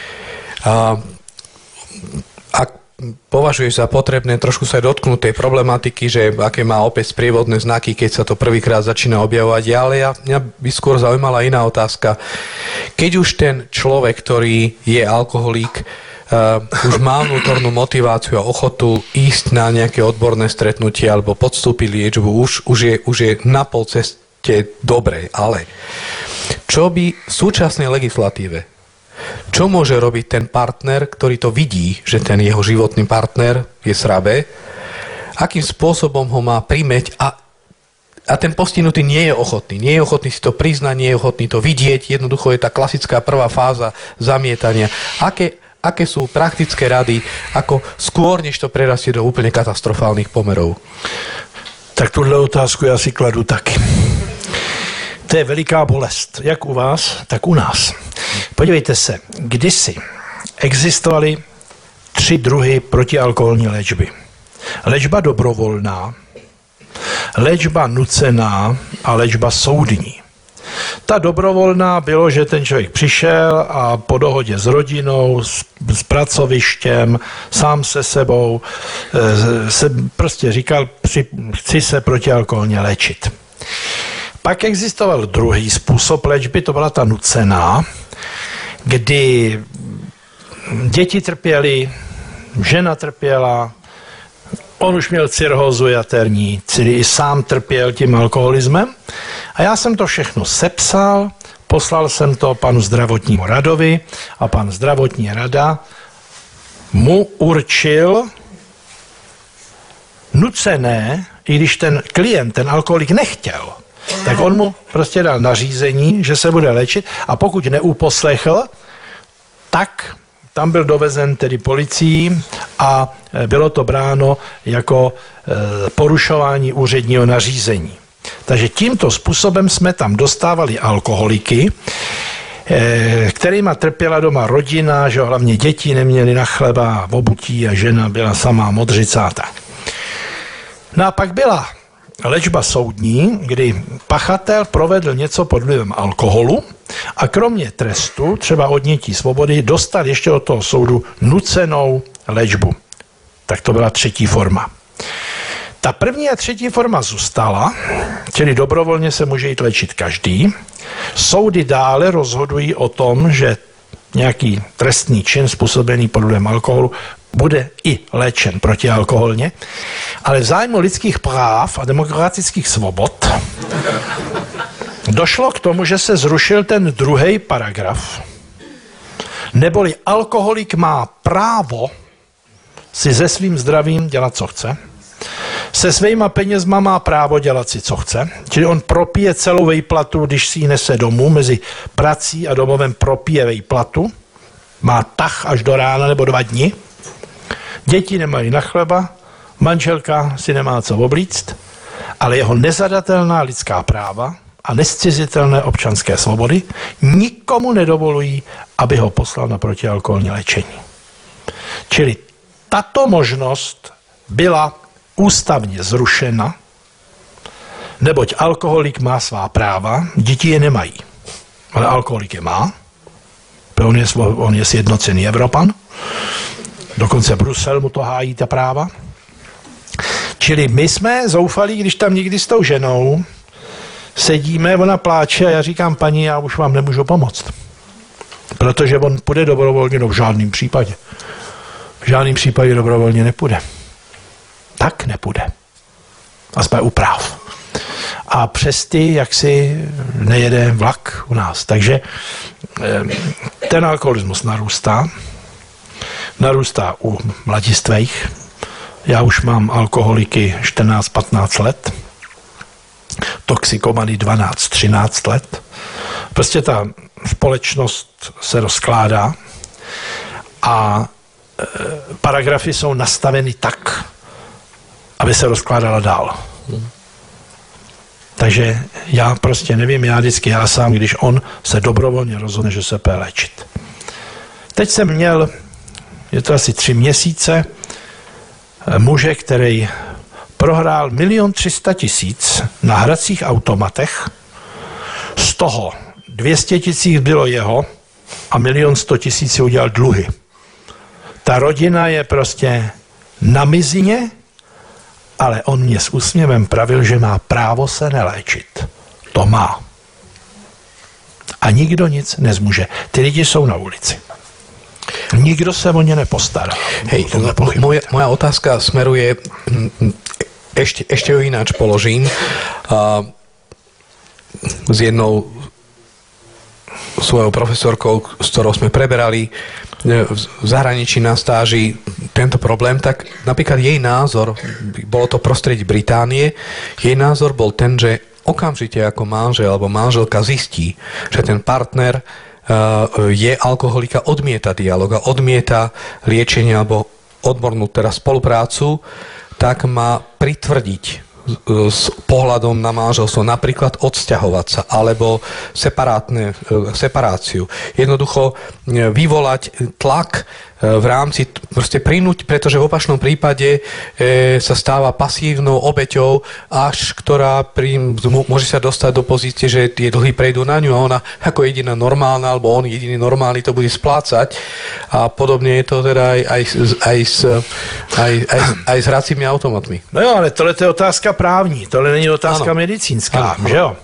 Ak považuješ za potrebné trošku sa dotknúť tej problematiky, že aké má opäť sprievodné znaky, keď sa to prvýkrát začína objavovať, ale mňa by skôr zaujímala iná otázka. Keď už ten človek, ktorý je alkoholík, už má vnútornú motiváciu a ochotu ísť na nejaké odborné stretnutie alebo podstúpiť liečbu, už je na pol ceste dobre, ale čo by v súčasnej legislatíve, čo môže robiť ten partner, ktorý to vidí, že ten jeho životný partner je srabé, akým spôsobom ho má primäť a ten postihnutý nie je ochotný si to priznať, nie je ochotný to vidieť, jednoducho je tá klasická prvá fáza zamietania. Aké sú praktické rady, ako skôr, než to prerastie do úplne katastrofálnych pomerov? Tak tuhle otázku já si kladu taky. To je veliká bolest, jak u vás, tak u nás. Podívejte se, kdysi existovaly 3 druhy protialkoholní léčby. Léčba dobrovolná, léčba nucená a léčba soudní. Ta dobrovolná bylo, že ten člověk přišel a po dohodě s rodinou, s pracovištěm, sám se sebou, se prostě říkal, chci se protialkoholně léčit. Pak existoval druhý způsob léčby, to byla ta nucená, kdy děti trpěly, žena trpěla, on už měl cirhózu jaterní, čili i sám trpěl tím alkoholismem. A já jsem to všechno sepsal, poslal jsem to panu zdravotnímu radovi a pan zdravotní rada mu určil nucené, i když ten klient, ten alkoholik nechtěl, tak on mu prostě dal nařízení, že se bude léčit a pokud neuposlechl, tak tam byl dovezen tedy policií a bylo to bráno jako porušování úředního nařízení. Takže tímto způsobem jsme tam dostávali alkoholiky, kterýma trpěla doma rodina, že hlavně děti neměli na chleba, obutí a žena byla samá modřicáta. No a pak byla léčba soudní, kdy pachatel provedl něco pod vlivem alkoholu a kromě trestu, třeba odnětí svobody, dostal ještě od toho soudu nucenou léčbu. Tak to byla třetí forma. Ta první a třetí forma zůstala, čili dobrovolně se může jít léčit každý. Soudy dále rozhodují o tom, že nějaký trestný čin způsobený pod vlivem alkoholu bude i léčen protialkoholně, ale v zájmu lidských práv a demokratických svobod došlo k tomu, že se zrušil ten druhý paragraf, neboli alkoholik má právo si se svým zdravím dělat, co chce, se svýma penězma má právo dělat si, co chce, čili on propije celou vejplatu, když si ji nese domů, mezi prací a domovem propije vejplatu, má tah až do rána nebo 2 dny, děti nemají na chleba, manželka si nemá co oblíct, ale jeho nezadatelná lidská práva a nezcizitelné občanské svobody nikomu nedovolují, aby ho poslal na protialkoholní léčení. Čili tato možnost byla ústavně zrušena, neboť alkoholik má svá práva, děti je nemají, ale alkoholik je má, on je sjednocený Evropan, dokonce Brusel mu to hájí ta práva. Čili my jsme zoufalí, když tam někdy s tou ženou sedíme, ona pláče a já říkám, paní, já už vám nemůžu pomoct. Protože on půjde dobrovolně, no v žádném případě. V žádném případě dobrovolně nepůjde. Tak nepůjde. A jsme u práv. A přes ty, jak si nejede vlak u nás. Takže ten alkoholismus narůstá u mladistvých. Já už mám alkoholiky 14-15 let, toxikomany 12-13 let. Prostě ta společnost se rozkládá a paragrafy jsou nastaveny tak, aby se rozkládala dál. Takže já prostě nevím, já sám, když on se dobrovolně rozhodne, že se půjde léčit. Teď jsem měl, je to asi 3 měsíce, muže, který prohrál 1 300 000 na hracích automatech, z toho 200 000 bylo jeho a 1 100 000 si udělal dluhy. Ta rodina je prostě na mizině, ale on mě s úsměvem pravil, že má právo se neléčit. To má. A nikdo nic nezmůže. Ty lidi jsou na ulici. Nikdo se o ně nepostará. Hej, moja otázka smeruje, ešte ju ináč položím, s jednou svojou profesorkou, s ktorou sme preberali v zahraničí na stáži tento problém, tak napríklad jej názor, bolo to prostredí Británie, jej názor bol ten, že okamžite ako manžel alebo manželka zistí, že ten partner je alkoholika, odmieta dialog a odmieta liečenie alebo odbornú teraz spoluprácu, tak má pritvrdiť s pohľadom na manželstvo, napríklad odsťahovať sa alebo separáciu. Jednoducho vyvolať tlak v rámci proste prinúť, pretože v opačnom prípade sa stáva pasívnou obeťou, až ktorá môže sa dostať do pozície, že tie dlhy prejdú na ňu a ona ako jediná normálna, alebo on jediný normálny to bude splácať a podobne je to teda aj s hracími automatmi. No jo, ale tohle je otázka právní, tohle není otázka medicínská, že jo?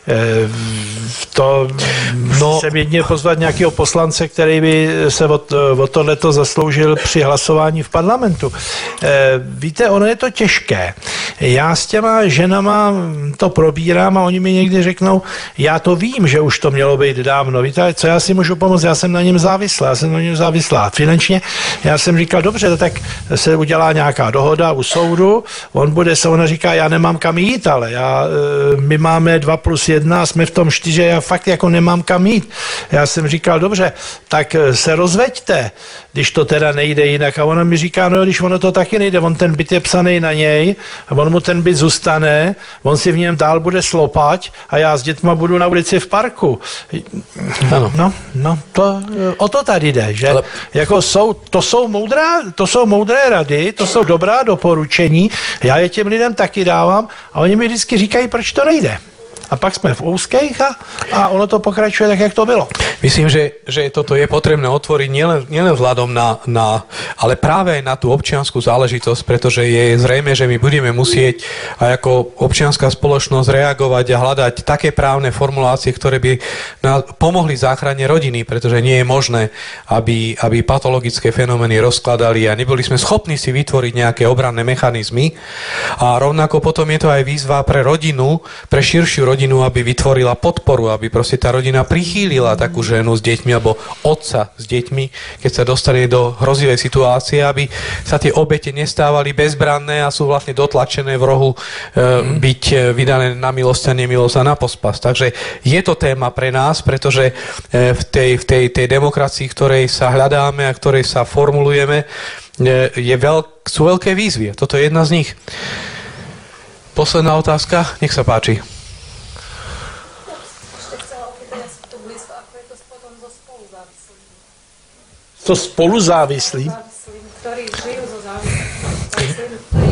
Jsem jedině pozvat nějakého poslance, který by se o tohleto zasloužil při hlasování v parlamentu. Víte, ono je to těžké. Já s těma ženama to probírám a oni mi někdy řeknou, já to vím, že už to mělo být dávno. Víte, co já si můžu pomoct? Já jsem na něm závislá. Finančně. Já jsem říkal, dobře, tak se udělá nějaká dohoda u soudu, ona říká, já nemám kam jít, ale my máme 2+1, jsme v tom 4, já fakt jako nemám kam jít. Já jsem říkal, dobře, tak se rozveďte, když to teda nejde jinak. A ona mi říká, no když ono to taky nejde, on ten byt je psaný na něj, a on mu ten byt zůstane, on si v něm dál bude slopat a já s dětma budu na ulici v parku. Ano. No, o to tady jde, že ale... jako to jsou moudré rady, to jsou dobrá doporučení, já je těm lidem taky dávám a oni mi vždycky říkají, proč to nejde. A pak sme v úzkých a ono to pokračuje tak, jak to bylo. Myslím, že toto je potrebné otvoriť nielen vzhľadom na ale práve aj na tú občiansku záležitosť, pretože je zrejme, že my budeme musieť aj ako občianská spoločnosť reagovať a hľadať také právne formulácie, ktoré by pomohli záchrane rodiny, pretože nie je možné, aby patologické fenomény rozkladali a neboli sme schopní si vytvoriť nejaké obranné mechanizmy. A rovnako potom je to aj výzva pre rodinu, pre širšiu rodinu, aby vytvorila podporu, aby proste tá rodina prichýlila takú ženu s deťmi alebo otca s deťmi, keď sa dostane do hrozivej situácie, aby sa tie obete nestávali bezbranné a sú vlastne dotlačené v rohu byť vydané na milosť a nemilosť a na pospas. Takže je to téma pre nás, pretože v tej demokracii, ktorej sa hľadáme a ktorej sa formulujeme, sú veľké výzvy. Toto je jedna z nich. Posledná otázka, nech sa páči. To spoluzávislí. Ktorí žijú zo závislosti.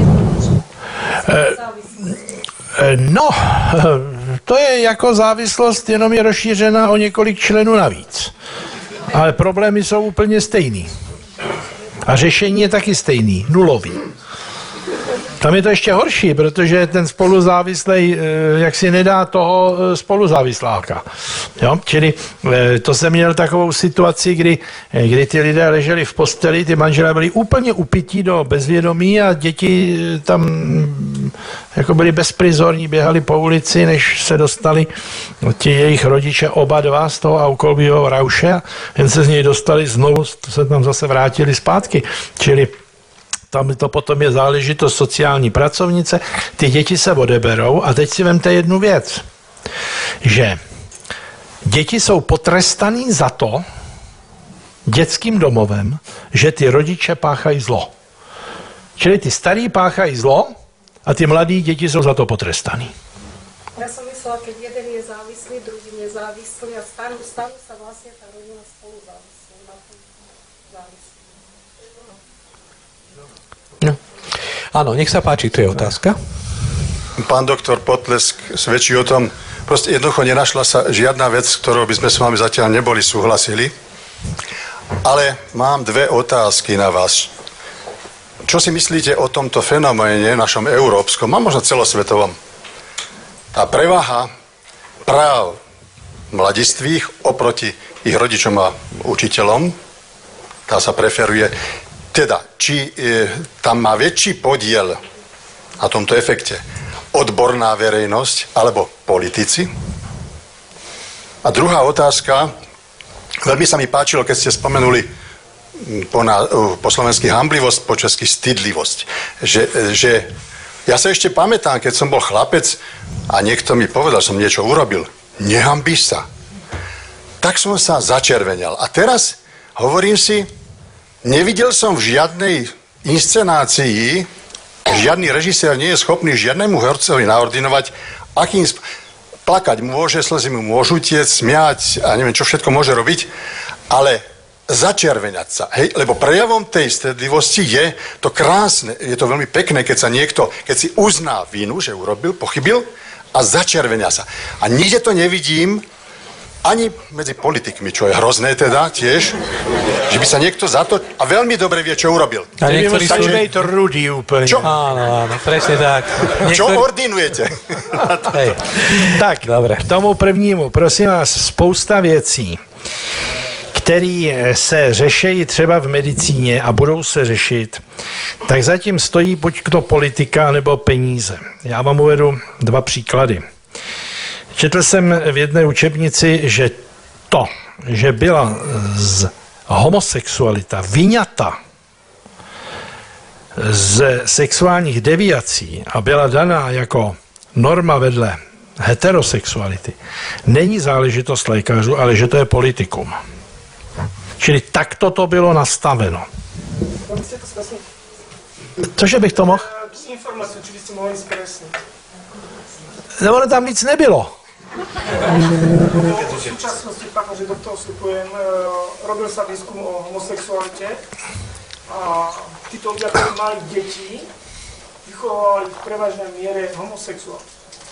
No, to je jako závislost, jenom je rozšířena o několik členů navíc. Ale problémy jsou úplně stejný. A řešení je taky stejný, nulový. Tam je to ještě horší, protože ten spoluzávislej jak si nedá toho spoluzávisláka. Jo? Čili to jsem měl takovou situaci, kdy ty lidé leželi v posteli, ty manželé byli úplně upití do bezvědomí a děti tam jako byli bezprizorní, běhali po ulici, než se dostali ti jejich rodiče oba dva z toho alkoholového rauše a jen se z něj dostali znovu, se tam zase vrátili zpátky. Čili tam to potom je záležitost sociální pracovnice, ty děti se odeberou a teď si vemte jednu věc, že děti jsou potrestaný za to dětským domovem, že ty rodiče páchají zlo. Čili ty starý páchají zlo a ty mladí děti jsou za to potrestaný. Ja som myslela, keď jeden je závislý, druhý nezávislý a stanú sa vlastne tá rodina spolu závislí na tom závislí. No. Áno, nech sa páči, to je otázka. Pán doktor Potlesk svedčí o tom, proste jednoducho nenašla sa žiadna vec, ktorou by sme s vami zatiaľ neboli súhlasili. Ale mám dve otázky na vás. Čo si myslíte o tomto fenoméne našom európskom a možno celosvetovom? Tá prevaha práv mladistvých oproti ich rodičom a učiteľom, tá sa preferuje. Teda, či tam má väčší podiel na tomto efekte odborná verejnosť alebo politici? A druhá otázka, veľmi sa mi páčilo, keď ste spomenuli po slovensky hamblivosť, po česky stydlivosť. Že ja sa ešte pamätám, keď som bol chlapec a niekto mi povedal, že som niečo urobil. Nehambíš sa. Tak som sa začervenal. A teraz hovorím si, nevidel som v žiadnej inscenácii, žiadny režisér nie je schopný žiadnemu hercovi naordinovať, plakať môže, slzy mu môžu tiec, smiať a neviem, čo všetko môže robiť, ale začerveňať sa, hej, lebo prejavom tej stredlivosti je to krásne, je to veľmi pekné, keď si uzná vinu, že urobil, pochybil a začerveňa sa. A nikde to nevidím ani medzi politikmi, čo je hrozné teda tiež, že by sa niekto za to, a veľmi dobre vie, čo urobil. A niektorí sú to rudí úplne. Čo? Áno, presne tak. Čo ordinujete? Tak, dobre. K tomu prvnímu, prosím vás, spousta věcí, který se řeší třeba v medicíně a budou se řešit, tak zatím stojí buď to politika nebo peníze. Já vám uvedu 2 příklady. Četl jsem v jedné učebnici, že to, že byla z homosexualita vyňata z sexuálních deviací a byla daná jako norma vedle heterosexuality, není záležitost lékařů, ale že to je politikum. Čili takto to bylo nastaveno. Cože bych to mohl? Informace, či byste mohli zkreslit. No, tam nic nebylo. V súčasnosti, že do toho vstupujem, robil sa výskum o homosexualite a títo ľudia, ktorí mali deti, vychovávali v prevažnej miere homosexuálov.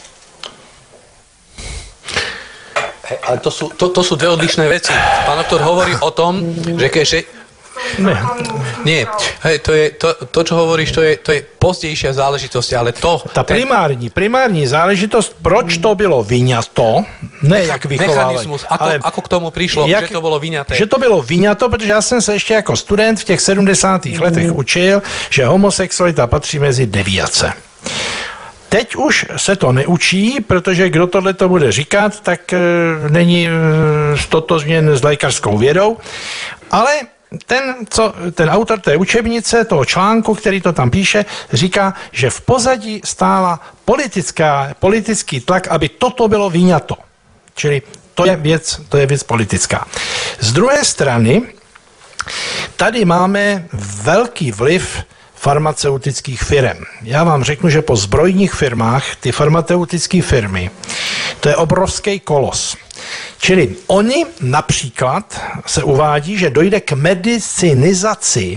Ale to sú 2 odlišné veci. Pán doktor hovorí o tom, že keďže... Nie. Hej, to, čo hovoríš, to je pozdejšia záležitosť, ale to... Ta primární záležitost, proč to bylo vyňato, ne jak vychovávali. Mechanismus, ako k tomu prišlo, že to bylo vyňaté. Že to bylo vyňato, protože já jsem se ještě jako student v těch 70. letech učil, že homosexualita patří mezi deviace. Teď už se to neučí, protože kdo tohle to bude říkat, tak není stotožněn s lékařskou vědou, ale ten autor té učebnice, toho článku, který to tam píše, říká, že v pozadí stála politický tlak, aby toto bylo vyňato. Čili to je věc politická. Z druhé strany, tady máme velký vliv farmaceutických firm. Já vám řeknu, že po zbrojních firmách, ty farmaceutické firmy, to je obrovský kolos. Čili oni například se uvádí, že dojde k medicinizaci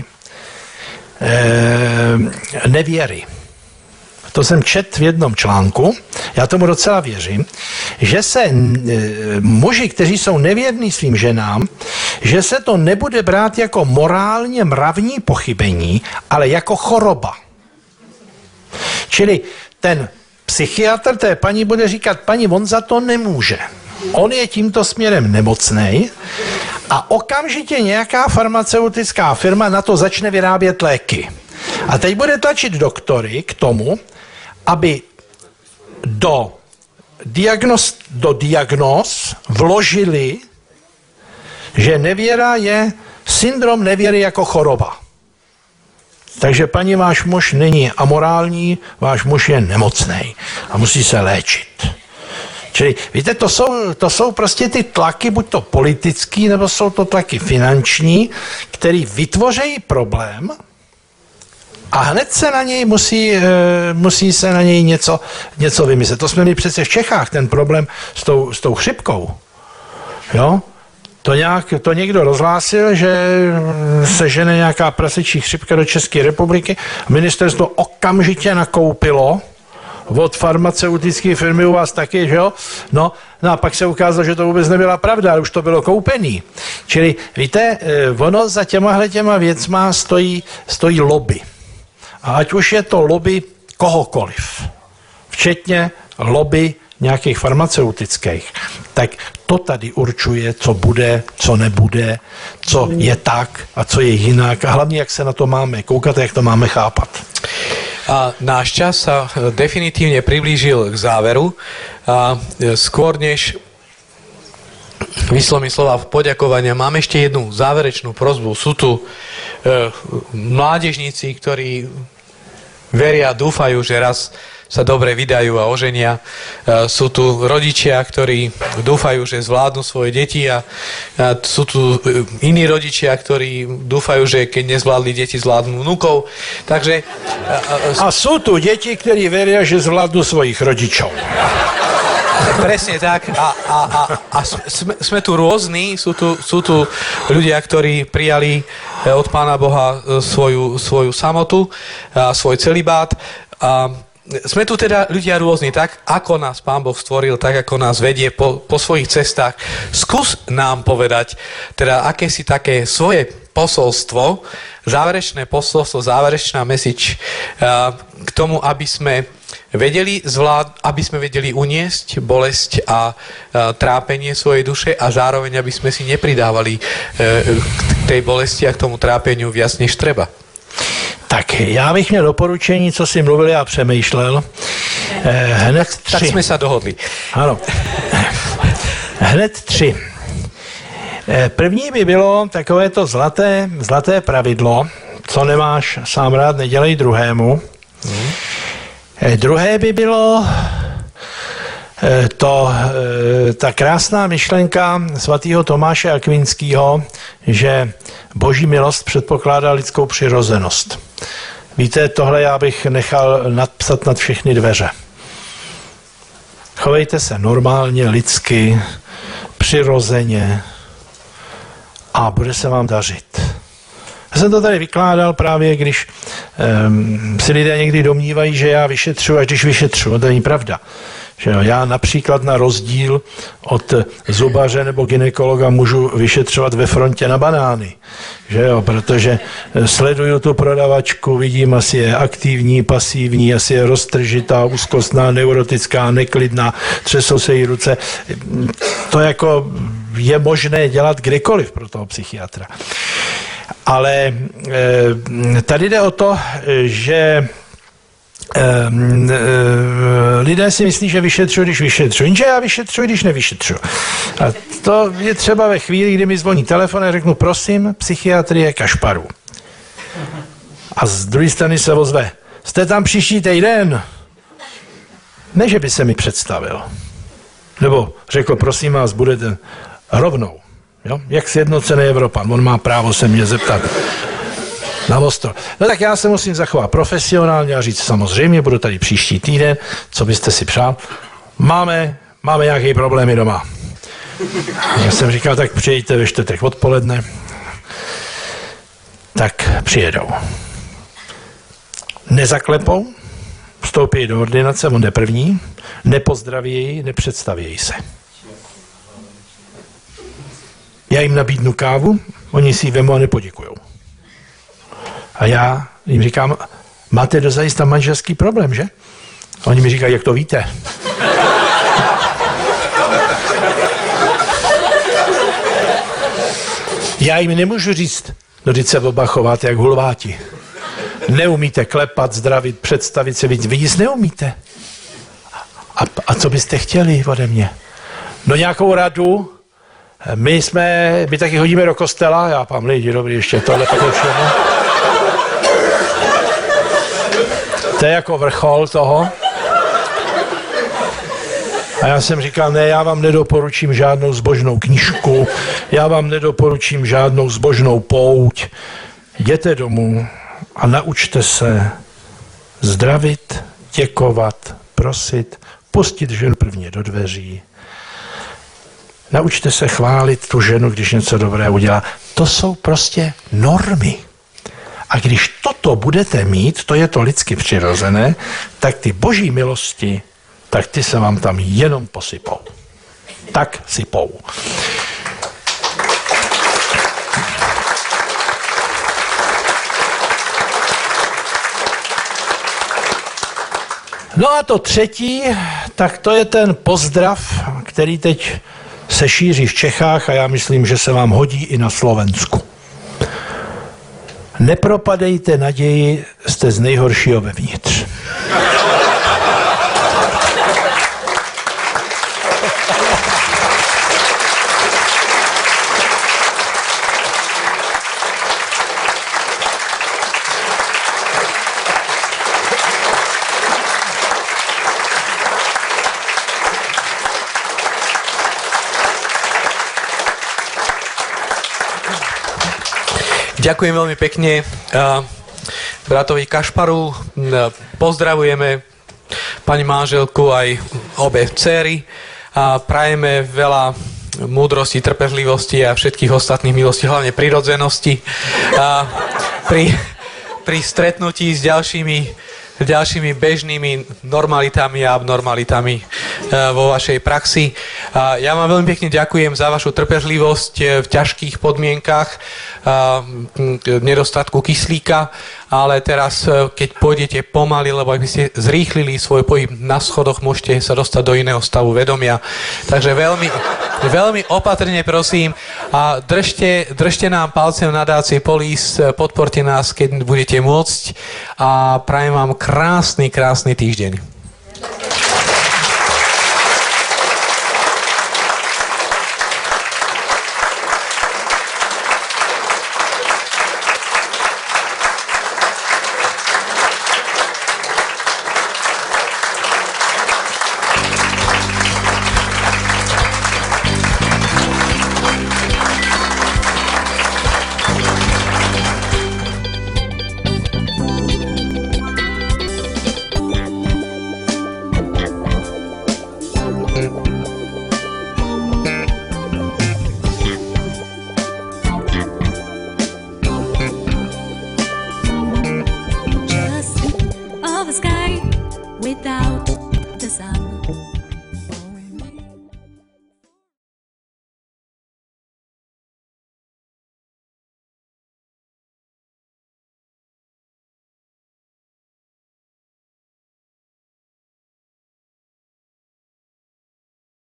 nevěry. To jsem četl v jednom článku, já tomu docela věřím, že se muži, kteří jsou nevěrní svým ženám, že se to nebude brát jako morálně mravní pochybení, ale jako choroba. Čili ten psychiatr té paní bude říkat, paní, on za to nemůže. On je tímto směrem nemocnej a okamžitě nějaká farmaceutická firma na to začne vyrábět léky. A teď bude tlačit doktory k tomu, aby do diagnóz vložili, že nevěra je syndrom nevěry jako choroba. Takže paní, váš muž není amorální, váš muž je nemocnej a musí se léčit. Čili, víte, to jsou prostě ty tlaky, buď to politický, nebo jsou to tlaky finanční, který vytvoří problém a hned se na něj musí se na něj něco vymyslet. To jsme měli přece v Čechách, ten problém s tou chřipkou. Jo? To někdo rozhlásil, že se žene nějaká prasečí chřipka do České republiky. Ministerstvo okamžitě nakoupilo od farmaceutické firmy, u vás taky, že jo? No a pak se ukázalo, že to vůbec nebyla pravda, ale už to bylo koupený. Čili, víte, ono za těma věcma stojí lobby. A ať už je to lobby kohokoliv, včetně lobby nějakých farmaceutických, tak to tady určuje, co bude, co nebude, co je tak a co je jinak a hlavně, jak se na to máme koukat a jak to máme chápat. A náš čas sa definitívne priblížil k záveru. A skôr než vyslovím slova poďakovania, mám ešte jednu záverečnú prosbu. Sú tu mládežníci, ktorí veria, dúfajú, že raz sa dobre vydajú a oženia. Sú tu rodičia, ktorí dúfajú, že zvládnu svoje deti a sú tu iní rodičia, ktorí dúfajú, že keď nezvládli deti, zvládnu vnúkov. Takže... A sú tu deti, ktorí veria, že zvládnu svojich rodičov. Presne tak. A sme tu rôzni, sú tu ľudia, ktorí prijali od Pána Boha svoju samotu, svoj celibát. Sme tu teda ľudia rôzni, tak ako nás Pán Boh stvoril, tak ako nás vedie po svojich cestách. Skús nám povedať, teda aké si také svoje posolstvo, záverečné posolstvo, záverečná message k tomu, aby sme vedeli uniesť bolesť a trápenie svojej duše a zároveň, aby sme si nepridávali k tej bolesti a k tomu trápeniu viac než treba. Tak, já bych měl doporučení, co si mluvil a přemýšlel. Hned 3. Tak jsme se dohodli. Ano. Hned 3. První by bylo takové to zlaté pravidlo, co nemáš sám rád, nedělej druhému. Druhé by bylo ta krásná myšlenka svatého Tomáše Akvinského, že boží milost předpokládá lidskou přirozenost. Víte, tohle já bych nechal nadpsat nad všechny dveře. Chovejte se normálně, lidsky, přirozeně a bude se vám dařit. Já jsem to tady vykládal právě, když si lidé někdy domnívají, že já vyšetřuji, až když vyšetřuji. To není pravda. Že jo, já například na rozdíl od zubaře nebo gynekologa můžu vyšetřovat ve frontě na banány. Že jo, protože sleduju tu prodavačku, vidím, asi je aktivní, pasivní, asi je roztržitá, úzkostná, neurotická, neklidná, třesou se jí ruce. To jako je možné dělat kdekoliv pro toho psychiatra. Ale tady jde o to, že lidé si myslí, že vyšetřují, když vyšetřují. Jenže já vyšetřuji, když nevyšetřuji. A to je třeba ve chvíli, kdy mi zvoní telefon a řeknu, prosím, psychiatrie Kašparu. A z druhé strany se ozve, jste tam příští týden? Ne, že by se mi představil. Nebo řekl, prosím vás, budete rovnou. Jo? Jak sjednocený Evropan, on má právo se mě zeptat. Na ostro. No tak já se musím zachovat profesionálně a říct, samozřejmě budu tady příští týden, co byste si přál. Máme nějaké problémy doma. Já jsem říkal, tak přijďte ve čtvrtek odpoledne. Tak přijedou. Nezaklepou, vstoupí do ordinace, on jde první, nepozdraví jej, nepředstaví se. Já jim nabídnu kávu, oni si ji vemou a nepoděkujou. A já jim říkám, máte dozajista manželský problém, že? A oni mi říkají, jak to víte? Já jim nemůžu říct, no teď se oba chováte jak hulváti. Neumíte klepat, zdravit, představit se, vy nic neumíte. A co byste chtěli ode mě? No nějakou radu. My taky hodíme do kostela, já pám lidi, dobrý, ještě tohle pak je všechno. To je jako vrchol toho. A já jsem říkal, ne, já vám nedoporučím žádnou zbožnou knížku, já vám nedoporučím žádnou zbožnou pouť. Jděte domů a naučte se zdravit, děkovat, prosit, pustit ženu prvně do dveří. Naučte se chválit tu ženu, když něco dobré udělá. To jsou prostě normy. A když toto budete mít, to je to lidsky přirozené, tak ty boží milosti, tak ty se vám tam jenom posypou. Tak sypou. No a to třetí, tak to je ten pozdrav, který teď se šíří v Čechách a já myslím, že se vám hodí i na Slovensku. Nepropadejte naději, jste z nejhoršího vevnitř. Ďakujem veľmi pekne bratovi Kašparu. Pozdravujeme pani manželku aj obe dcery a prajeme veľa múdrosti, trpezlivosti a všetkých ostatných milostí, hlavne prirodzenosti pri stretnutí s ďalšími bežnými normalitami a abnormalitami vo vašej praxi. Ja vám veľmi pekne ďakujem za vašu trpezlivosť v ťažkých podmienkach, nedostatku kyslíka, ale teraz, keď pôjdete pomaly, lebo ak by ste zrýchlili svoj pohyb na schodoch, môžete sa dostať do iného stavu vedomia. Takže veľmi opatrne prosím a držte nám palce v nadácii Polis, podporte nás, keď budete môcť a prajem vám krásny týždeň.